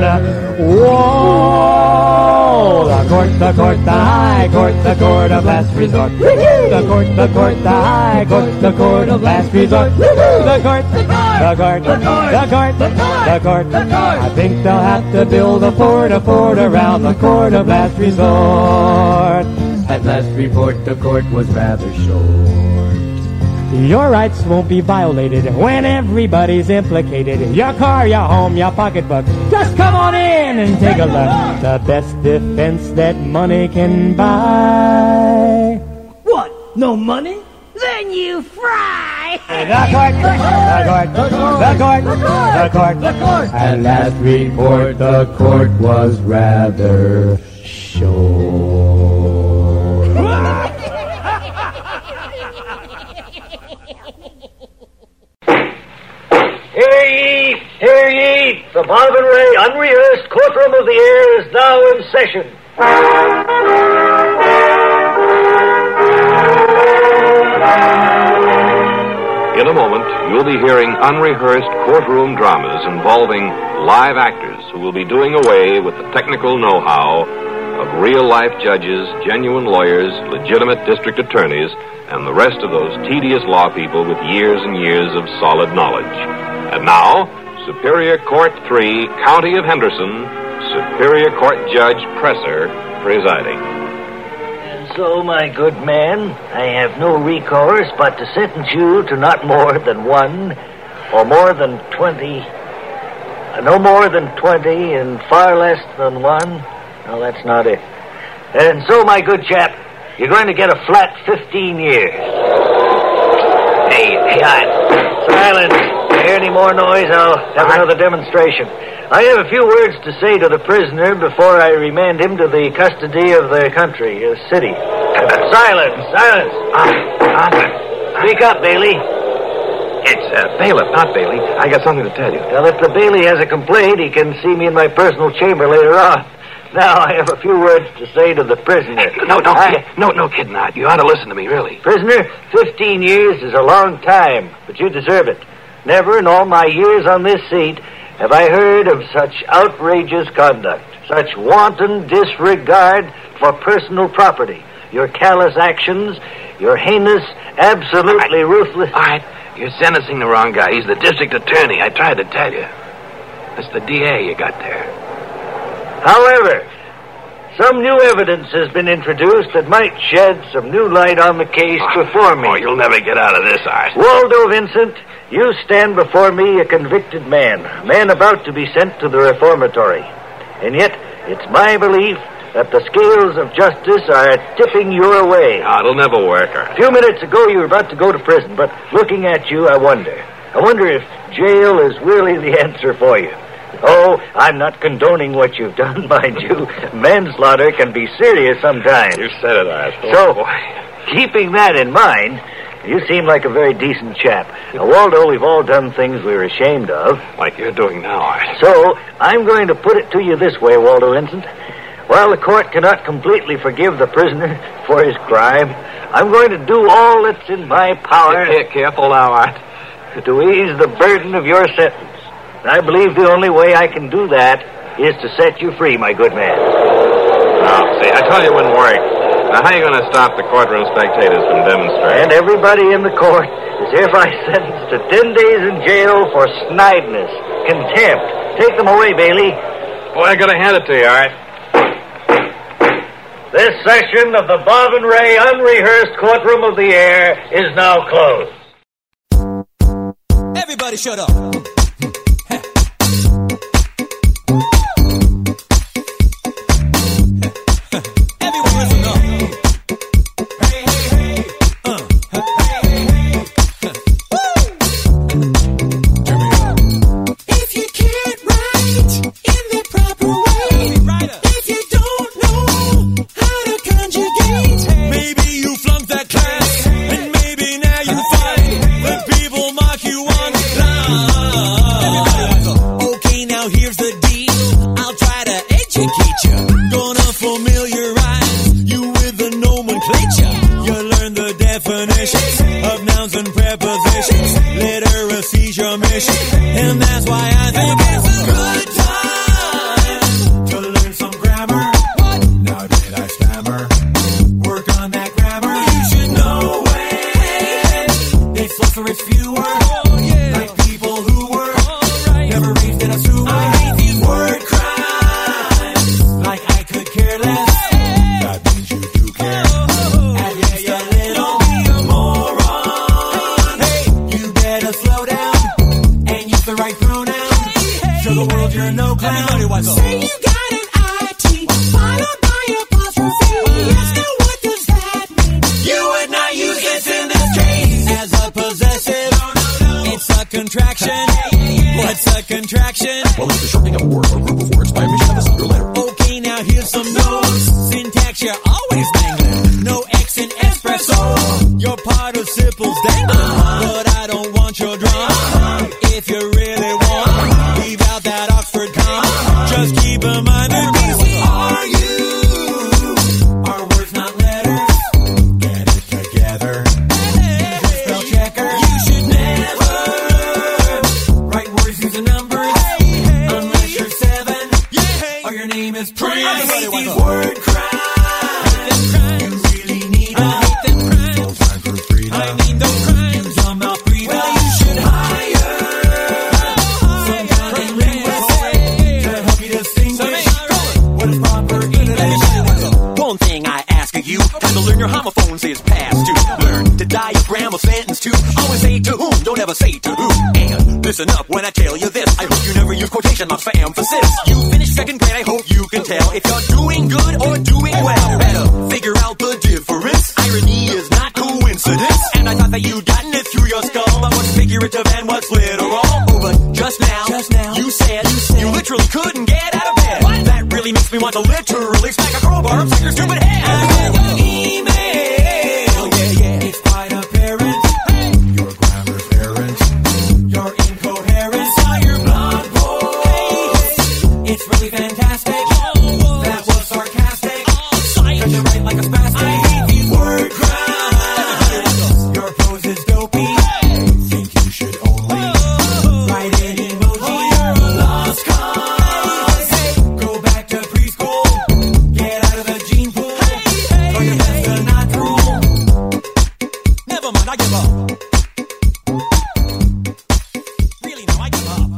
Whoa! The court, the court, the high court, the court of last resort. The court, the court, the high court, the court of last resort. The court, the court, the court, the court, the court. I think they'll have to build a fort around the court of last resort. At last report, the court was rather short. Your rights won't be violated when everybody's implicated. Your car, your home, your pocketbook. Just come on in and take a look. The best defense that money can buy. What? No money? Then you fry! The court, the court, the court, the court, the court. At last report, the court was rather short. Hear ye! The Barben Ray unrehearsed courtroom of the air is now in session. In a moment, you'll be hearing unrehearsed courtroom dramas involving live actors who will be doing away with the technical know-how of real-life judges, genuine lawyers, legitimate district attorneys, and the rest of those tedious law people with years and years of solid knowledge. And now, Superior Court 3, County of Henderson, Superior Court Judge Presser presiding. And so, my good man, I have no recourse but to sentence you to not more than one, or more than 20, no more than 20, and far less than one. No, that's not it. And so, my good chap, you're going to get a flat 15 years. Hey, silence. Hear any more noise, I'll have another demonstration. I have a few words to say to the prisoner before I remand him to the custody of the country, city. Silence. Speak up, Bailey. It's bailiff, not Bailey. I got something to tell you. Well, if the Bailey has a complaint, he can see me in my personal chamber later on. Now, I have a few words to say to the prisoner. No, kid, not. You ought to listen to me, really. Prisoner, 15 years is a long time, but you deserve it. Never in all my years on this seat have I heard of such outrageous conduct, such wanton disregard for personal property, your callous actions, your heinous, absolutely ruthless... All right, you're sentencing the wrong guy. He's the district attorney. I tried to tell you. That's the DA you got there. However, some new evidence has been introduced that might shed some new light on the case before me. Oh, you'll never get out of this, Art. Waldo Vincent, you stand before me a convicted man, a man about to be sent to the reformatory. And yet, it's my belief that the scales of justice are tipping your way. Oh, it'll never work, Art. A few minutes ago, you were about to go to prison, but looking at you, I wonder if jail is really the answer for you. Oh, I'm not condoning what you've done, mind you. Manslaughter can be serious sometimes. You said it, Art. So, keeping that in mind, you seem like a very decent chap. Now, Waldo, we've all done things we're ashamed of. Like you're doing now, Art. So, I'm going to put it to you this way, Waldo Vincent. While the court cannot completely forgive the prisoner for his crime, I'm going to do all that's in my power... Careful now, Art. ...to ease the burden of your sentence. I believe the only way I can do that is to set you free, my good man. Now, see, I told you it wouldn't work. Now, how are you going to stop the courtroom spectators from demonstrating? And everybody in the court is hereby sentenced to 10 days in jail for snideness, contempt. Take them away, Bailey. Boy, I got to hand it to you, Art. This session of the Bob and Ray Unrehearsed Courtroom of the Air is now closed. Everybody shut up. Everyone listen up. Hey, hey, hey. Hey, hey, hey. Turn me up. If you can't write in the proper way, if you don't know how to conjugate, maybe you flunked that class, and maybe now you find that people mock you online. Okay, now here's the deal. I'll try to educate you. Gonna familiarize you with the nomenclature. You learn the definitions of nouns and prepositions. Literacy's your mission, and that's why I think it's a good time to learn some grammar. Now did I stammer? Work on that grammar. You should know it. It's less or it's fewer. Like people who were never raised in a sewer. I hate these word crimes. Like I could care less. That means you do care. At least a little. Be a moron. Hey, you better slow down and use the right pronoun. Show the world you're no clown. Say you got an IT followed by apostrophe. Yes, now what does that mean? You would not use this in this case as a possessive. It's a contraction. What's a contraction? Well, it's the shortening of a word or group of words by omission of a single letter. Okay, now here's some notes. Syntax, you're always mangling. No X in espresso. Your participles dangling. But I don't want your drama. If you really want, leave out that Oxford comma. Just keep in mind that these are you. Are words not letters? Get it together. Use a spell checker. You should never write words using numbers unless you're 7 or your name is Prince. I hate these word crimes. You really need them. I hate them crimes. Those rhymes for freedom. I mean those crimes. Use a mouth breather. Well, you should hire some kind of linguist to help you distinguish what is proper English. One thing I ask of you, time to learn your homophones is past due. Learn to diagram a sentence too. Always say to whom, don't ever say to who. And listen up when I tell you this. I hope you never use quotation marks for emphasis. You finished second grade, I hope you can tell if you're doing good or doing well. Better figure out the difference. Irony is not coincidence. And I thought that you'd gotten it through your skull about what's figurative and what's literal. Oh, but just now you said you literally couldn't get out of bed. What? That really makes me want to literally smack a crowbar upside your stupid head. I got your email. It's quite apparent. Your grammar's errant. Your incoherence. Saw your blog post. It's really fantastic. That was sarcastic. Cause you write like a spastic. I hate these word crimes. Your prose is dopey. Think you should only write an emoji. You're a lost cause. Go back to preschool. Get out of the gene pool. Try your best to not drool. Never mind, I give up. Really, no, I give up.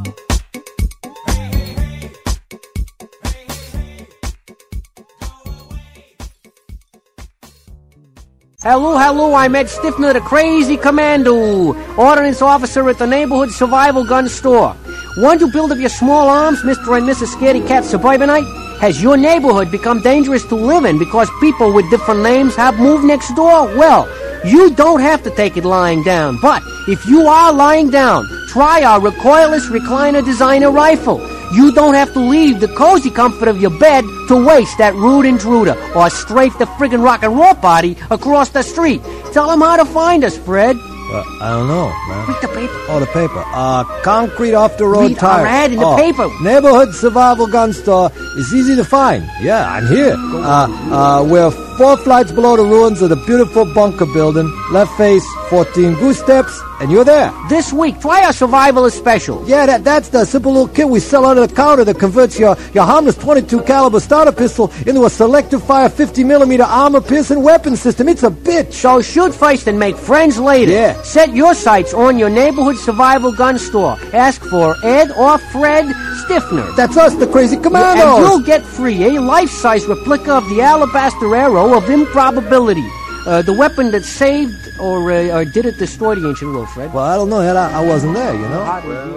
Hello, I'm Ed Stiffner, the crazy commando, ordnance officer at the neighborhood survival gun store. Want to build up your small arms, Mr. and Mrs. Scaredy Cat Suburbanite? Has your neighborhood become dangerous to live in because people with different names have moved next door? Well, you don't have to take it lying down, but if you are lying down, try our recoilless recliner designer rifle. You don't have to leave the cozy comfort of your bed to waste that rude intruder or strafe the friggin' rock and roll party across the street. Tell them how to find us, Fred. Well, I don't know, man. Read the paper. Oh, the paper. Concrete off the road Read tires. our ad in the paper. Neighborhood survival gun store is easy to find. Yeah, I'm here. We're 4 flights below the ruins of the beautiful bunker building. Left face, 14 goose steps, and you're there. This week, try our survivalist special. Yeah, that's the simple little kit we sell under the counter that converts your harmless 22 caliber starter pistol into a selective fire 50mm armor-piercing weapon system. It's a bitch. So shoot first and make friends later. Yeah. Set your sights on your neighborhood survival gun store. Ask for Ed or Fred Stiffner. That's us, the Crazy Commandos. And you'll get free a life-size replica of the alabaster arrow of improbability. The weapon that saved or did it destroy the ancient world, Fred? Well, I don't know yet. I wasn't there, you know.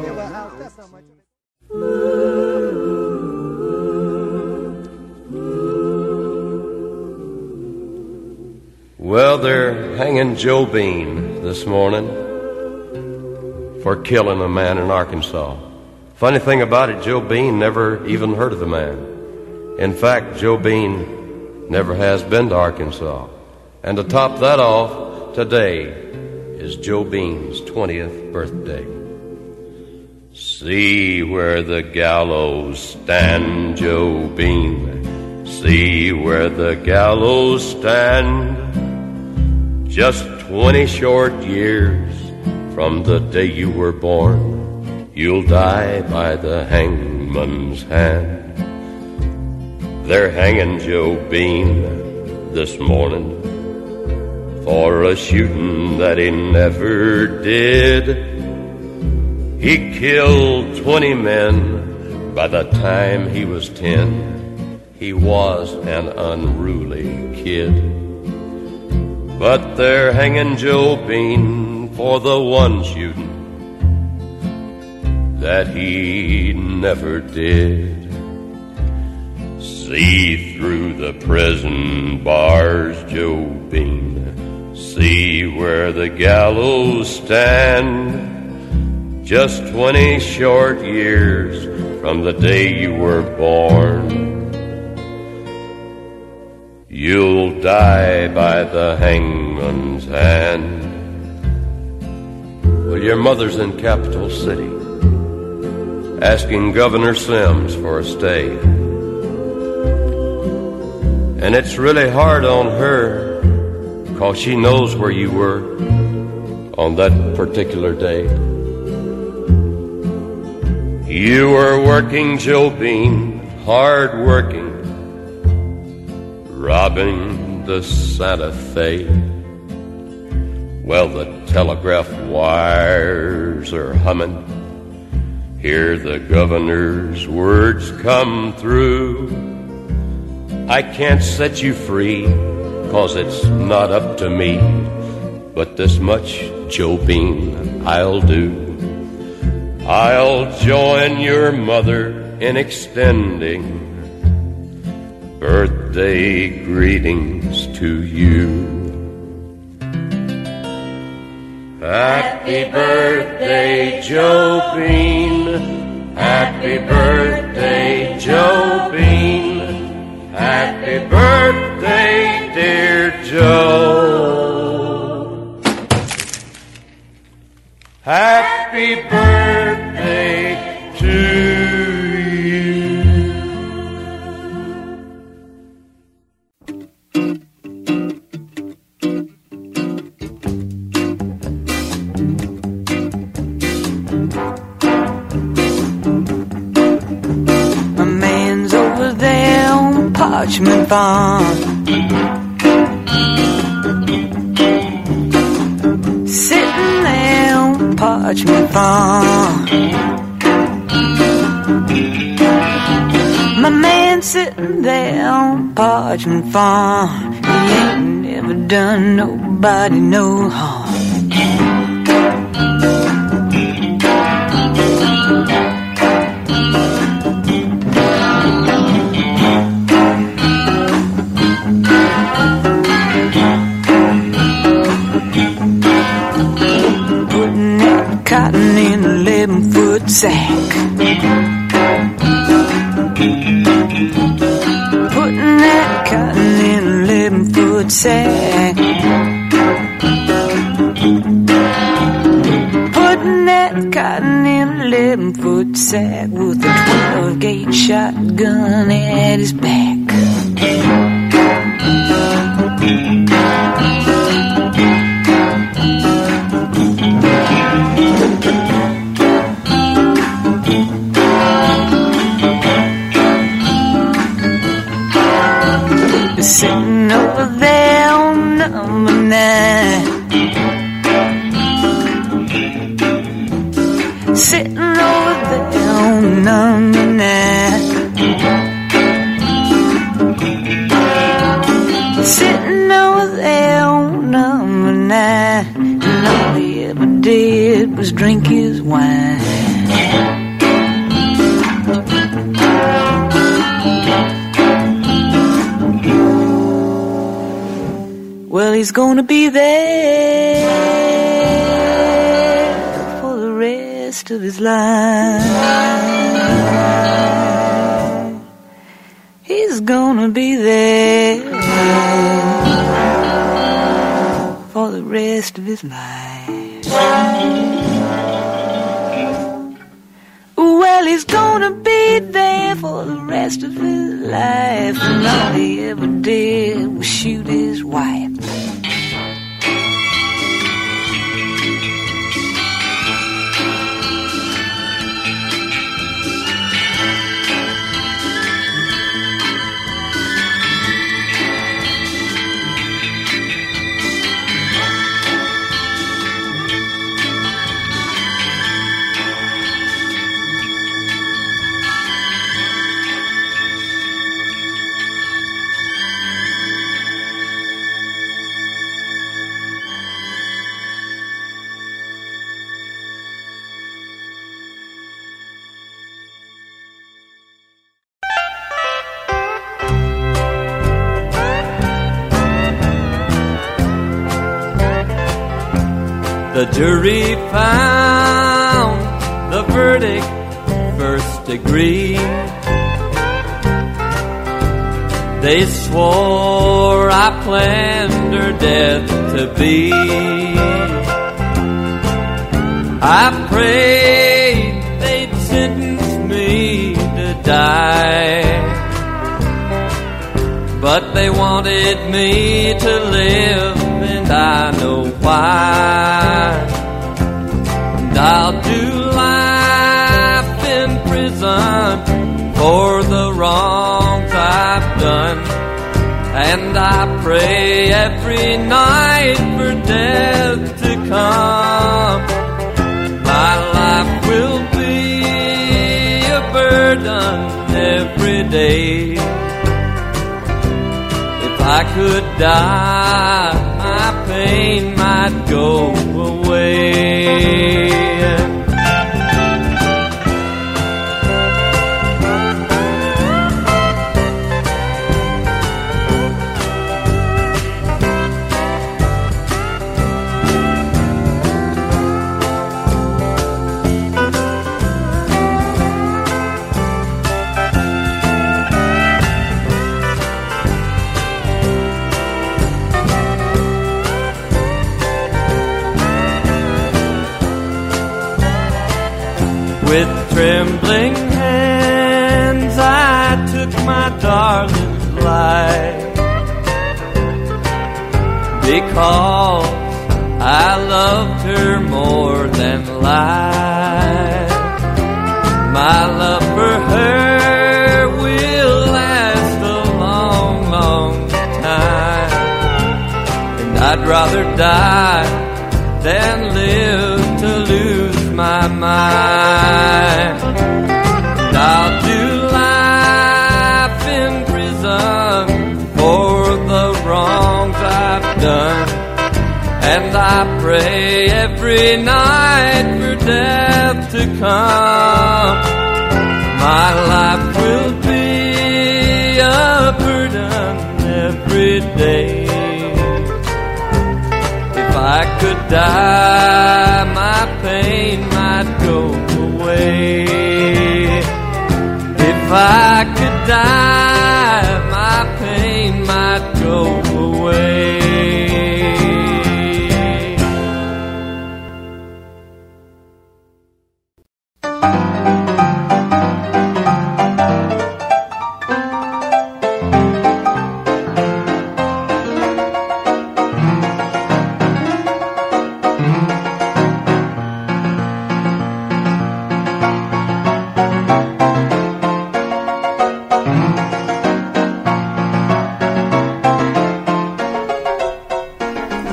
Well, they're hanging Joe Bean this morning for killing a man in Arkansas. Funny thing about it, Joe Bean never even heard of the man. In fact, Joe Bean never has been to Arkansas. And to top that off, today is Joe Bean's 20th birthday. See where the gallows stand, Joe Bean. See where the gallows stand. Just 20 short years from the day you were born. You'll die by the hangman's hand. They're hanging Joe Bean this morning for a shooting that he never did. He killed 20 men by the time he was 10. He was an unruly kid. But they're hanging Joe Bean for the one shooting that he never did. See through the prison bars, Joe Bean. See where the gallows stand. Just 20 short years from the day you were born. You'll die by the hangman's hand. Well, your mother's in Capital City, asking Governor Sims for a stay. And it's really hard on her, 'cause she knows where you were on that particular day. You were working, Joe Bean, hard working, robbing the Santa Fe. Well, the telegraph wires are humming. Hear the governor's words come through. I can't set you free, 'cause it's not up to me. But this much, Joe Bean, I'll do. I'll join your mother in extending birthday greetings to you. Happy birthday, Joe Bean. Happy birthday, Joe Bean. Happy birthday, dear Joe. Happy birthday to you. My man's over there on Parchment Farm, sitting there on Parchment Farm. My man's sitting there on Parchment Farm. He ain't never done nobody no harm. Putting that cotton in a 11-foot sack. Putting that cotton in a 11-foot sack. sack with a 12-gauge shotgun at his back. Sitting over there on number 9, sitting over there on number 9, sitting over there on number 9, and all he ever did was drink his wine. Well, he's gonna be there for the rest of his life. He's gonna be there for the rest of his life. Well, he's gonna be there for the rest of his life, and all he ever did was shoot his wife. The jury found the verdict first degree. They swore I planned her death to be. I prayed they'd sentence me to die, but they wanted me to live, and I know why. And I'll do life in prison for the wrongs I've done, and I pray every night for death to come. My life will be a burden every day. If I could die, my pain might go away. With trembling hands I took my darling's life, because I loved her more than life. My love for her will last a long, long time, and I'd rather die than live to lose my mind. And I'll do life in prison for the wrongs I've done, and I pray every night for death to come. My life will be a burden every day. If I could die, my pain might go away. If I could die, my pain might go away.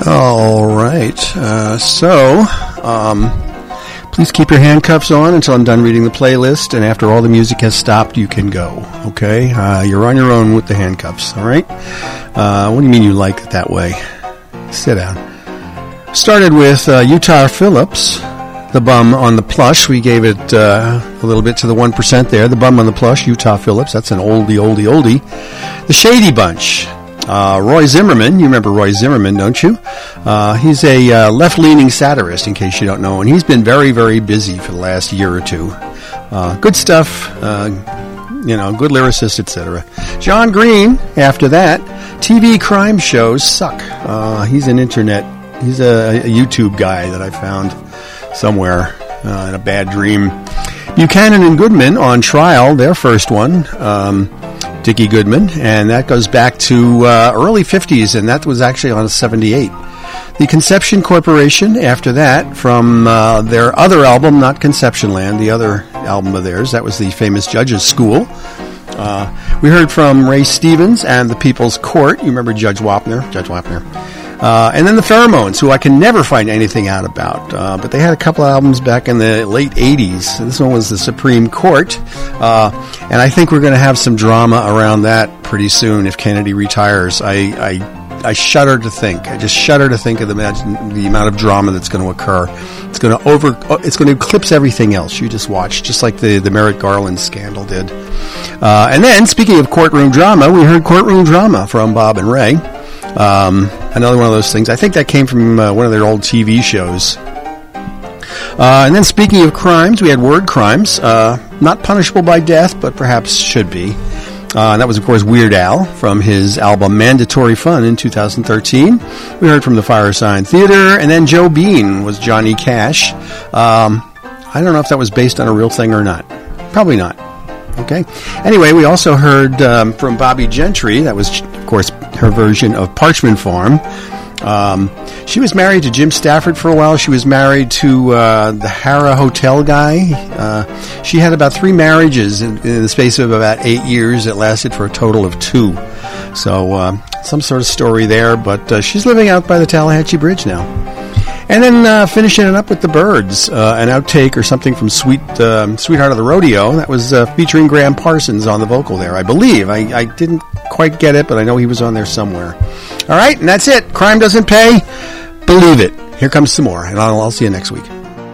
All right. Please keep your handcuffs on until I'm done reading the playlist, and after all the music has stopped, you can go. Okay? You're on your own with the handcuffs. All right? What do you mean you like it that way? Sit down. Started with Utah Phillips, The Bum on the Plush. We gave it a little bit to the 1% there. The Bum on the Plush, Utah Phillips. That's an oldie. The Shady Bunch. Roy Zimmerman. You remember Roy Zimmerman, don't you? He's a left-leaning satirist, in case you don't know, and he's been very, very busy for the last year or two. Good stuff, good lyricist, etc. John Green, after that, TV crime shows suck. He's a YouTube guy that I found somewhere in a bad dream. Buchanan and Goodman on Trial, their first one. Dickie Goodman, and that goes back to early 50s, and that was actually on 78. The Conception Corporation, after that, from their other album, not Conceptionland, the other album of theirs, that was the famous Judge's School. We heard from Ray Stevens and the People's Court. You remember Judge Wapner. And then the Pheromones, who I can never find anything out about. But they had a couple of albums back in the late 80s. This one was the Supreme Court. And I think we're going to have some drama around that pretty soon if Kennedy retires. I shudder to think. I just shudder to think of the amount of drama that's going to occur. It's going to eclipse everything else. You just watch, just like the Merrick Garland scandal did. And then, speaking of courtroom drama, we heard Courtroom Drama from Bob and Ray. Another one of those things. I think that came from one of their old TV shows. And then speaking of crimes, we had Word Crimes. Not punishable by death, but perhaps should be. And that was, of course, Weird Al from his album Mandatory Fun in 2013. We heard from the Firesign Theater. And then Joe Bean was Johnny Cash. I don't know if that was based on a real thing or not. Probably not. Okay. Anyway, we also heard from Bobby Gentry. That was, of course, her version of Parchman Farm. She was married to Jim Stafford for a while. She was married to the Harrah Hotel guy. She had about 3 marriages in the space of about 8 years. It lasted for a total of 2. So some sort of story there. But she's living out by the Tallahatchie Bridge now. And then finishing it up with the Byrds, an outtake or something from Sweetheart of the Rodeo. That was featuring Graham Parsons on the vocal there, I believe. I didn't quite get it, but I know he was on there somewhere. All right, and that's it. Crime doesn't pay. Believe it. Here comes some more, and I'll see you next week.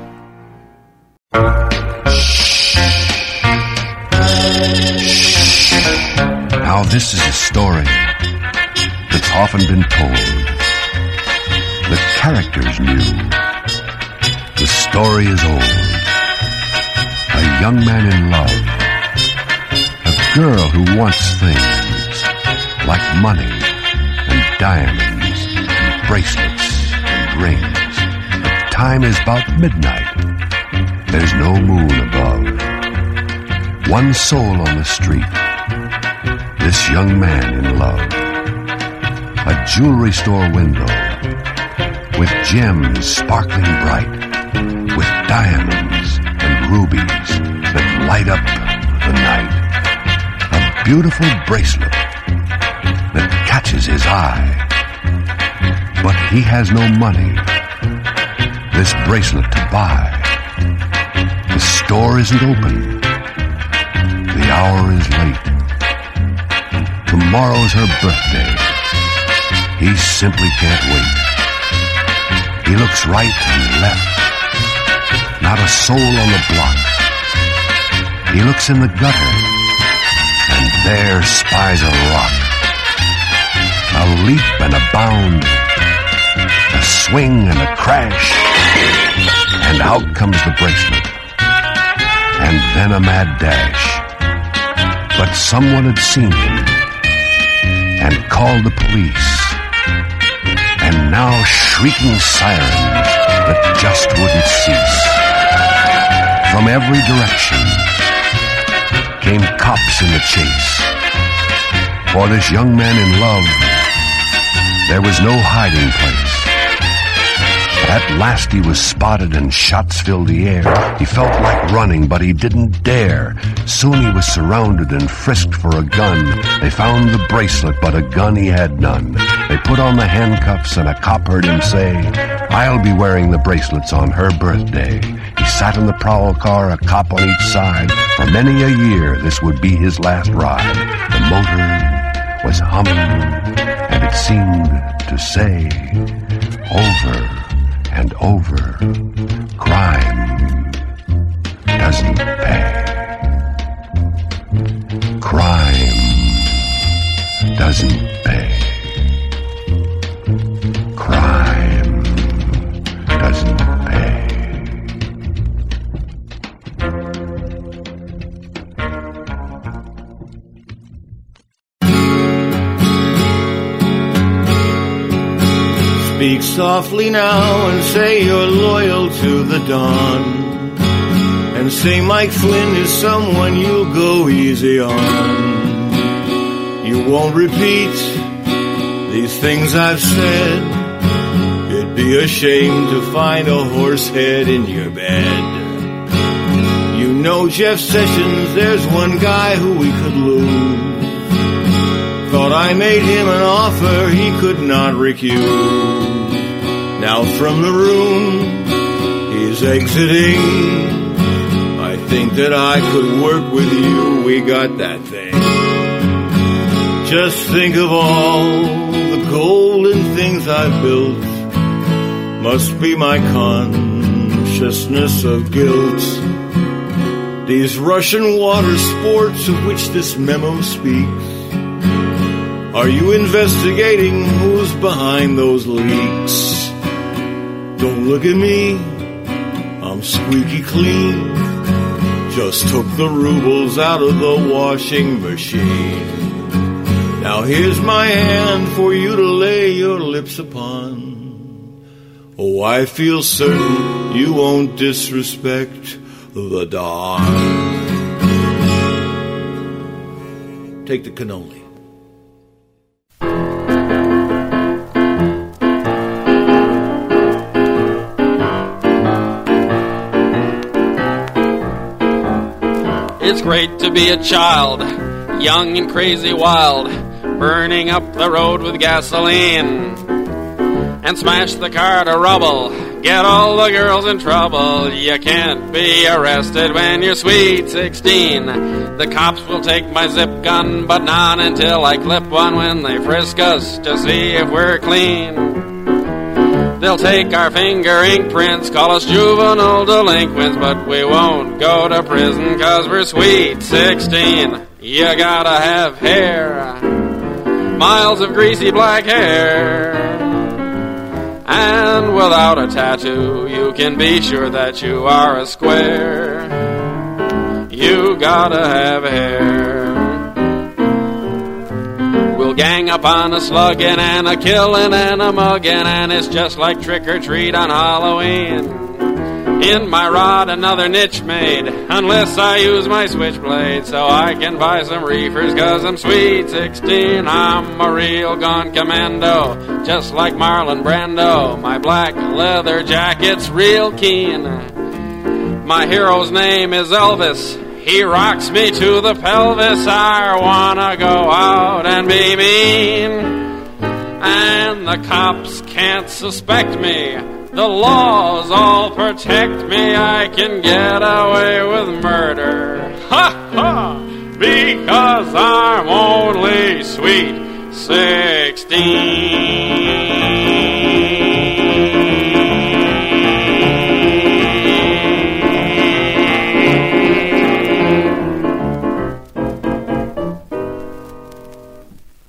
Now this is a story that's often been told. The characters new. The story is old. A young man in love. A girl who wants things like money and diamonds and bracelets and rings. The time is about midnight. There's no moon above. One soul on the street. This young man in love. A jewelry store window. With gems sparkling bright, with diamonds and rubies that light up the night. A beautiful bracelet that catches his eye. But he has no money, this bracelet to buy. The store isn't open. The hour is late. Tomorrow's her birthday. He simply can't wait. He looks right and left. Not a soul on the block. He looks in the gutter, and there spies a rock. A leap and a bound. A swing and a crash. And out comes the bracelet. And then a mad dash. But someone had seen him and called the police. And now shrieking sirens that just wouldn't cease. From every direction came cops in the chase. For this young man in love, there was no hiding place. At last he was spotted and shots filled the air. He felt like running, but he didn't dare. Soon he was surrounded and frisked for a gun. They found the bracelet, but a gun he had none. They put on the handcuffs, and a cop heard him say, "I'll be wearing the bracelets on her birthday." He sat in the prowl car, a cop on each side. For many a year, this would be his last ride. The motor was humming, and it seemed to say, over and over, crime doesn't pay. Crime doesn't pay. Crime doesn't pay. Speak softly now and say you're loyal to the dawn, and say Mike Flynn is someone you'll go easy on. You won't repeat these things I've said. It'd be a shame to find a horse head in your bed. You know Jeff Sessions, there's one guy who we could lose. Thought I made him an offer he could not refuse. Now from the room he's exiting. I think that I could work with you, we got that thing. Just think of all the golden things I've built. Must be my consciousness of guilt. These Russian water sports of which this memo speaks. Are you investigating who's behind those leaks? Don't look at me, I'm squeaky clean. Just took the rubles out of the washing machine. Now here's my hand for you to lay your lips upon. Oh, I feel certain you won't disrespect the dawn. Take the cannoli. It's great to be a child, young and crazy wild, burning up the road with gasoline, and smash the car to rubble, get all the girls in trouble. You can't be arrested when you're sweet 16. The cops will take my zip gun, but not until I clip one when they frisk us to see if we're clean. They'll take our finger ink prints, call us juvenile delinquents, but we won't go to prison 'cause we're sweet 16. You gotta have hair, miles of greasy black hair, and without a tattoo you can be sure that you are a square. You gotta have hair. We'll gang up on a slugging and a killing and a mugging, and it's just like trick-or-treat on Halloween. In my rod another niche made, unless I use my switchblade, so I can buy some reefers 'cause I'm sweet 16. I'm a real gun commando, just like Marlon Brando. My black leather jacket's real keen. My hero's name is Elvis. He rocks me to the pelvis. I wanna go out and be mean, and the cops can't suspect me. The laws all protect me. I can get away with murder. Ha ha! Because I'm only sweet 16.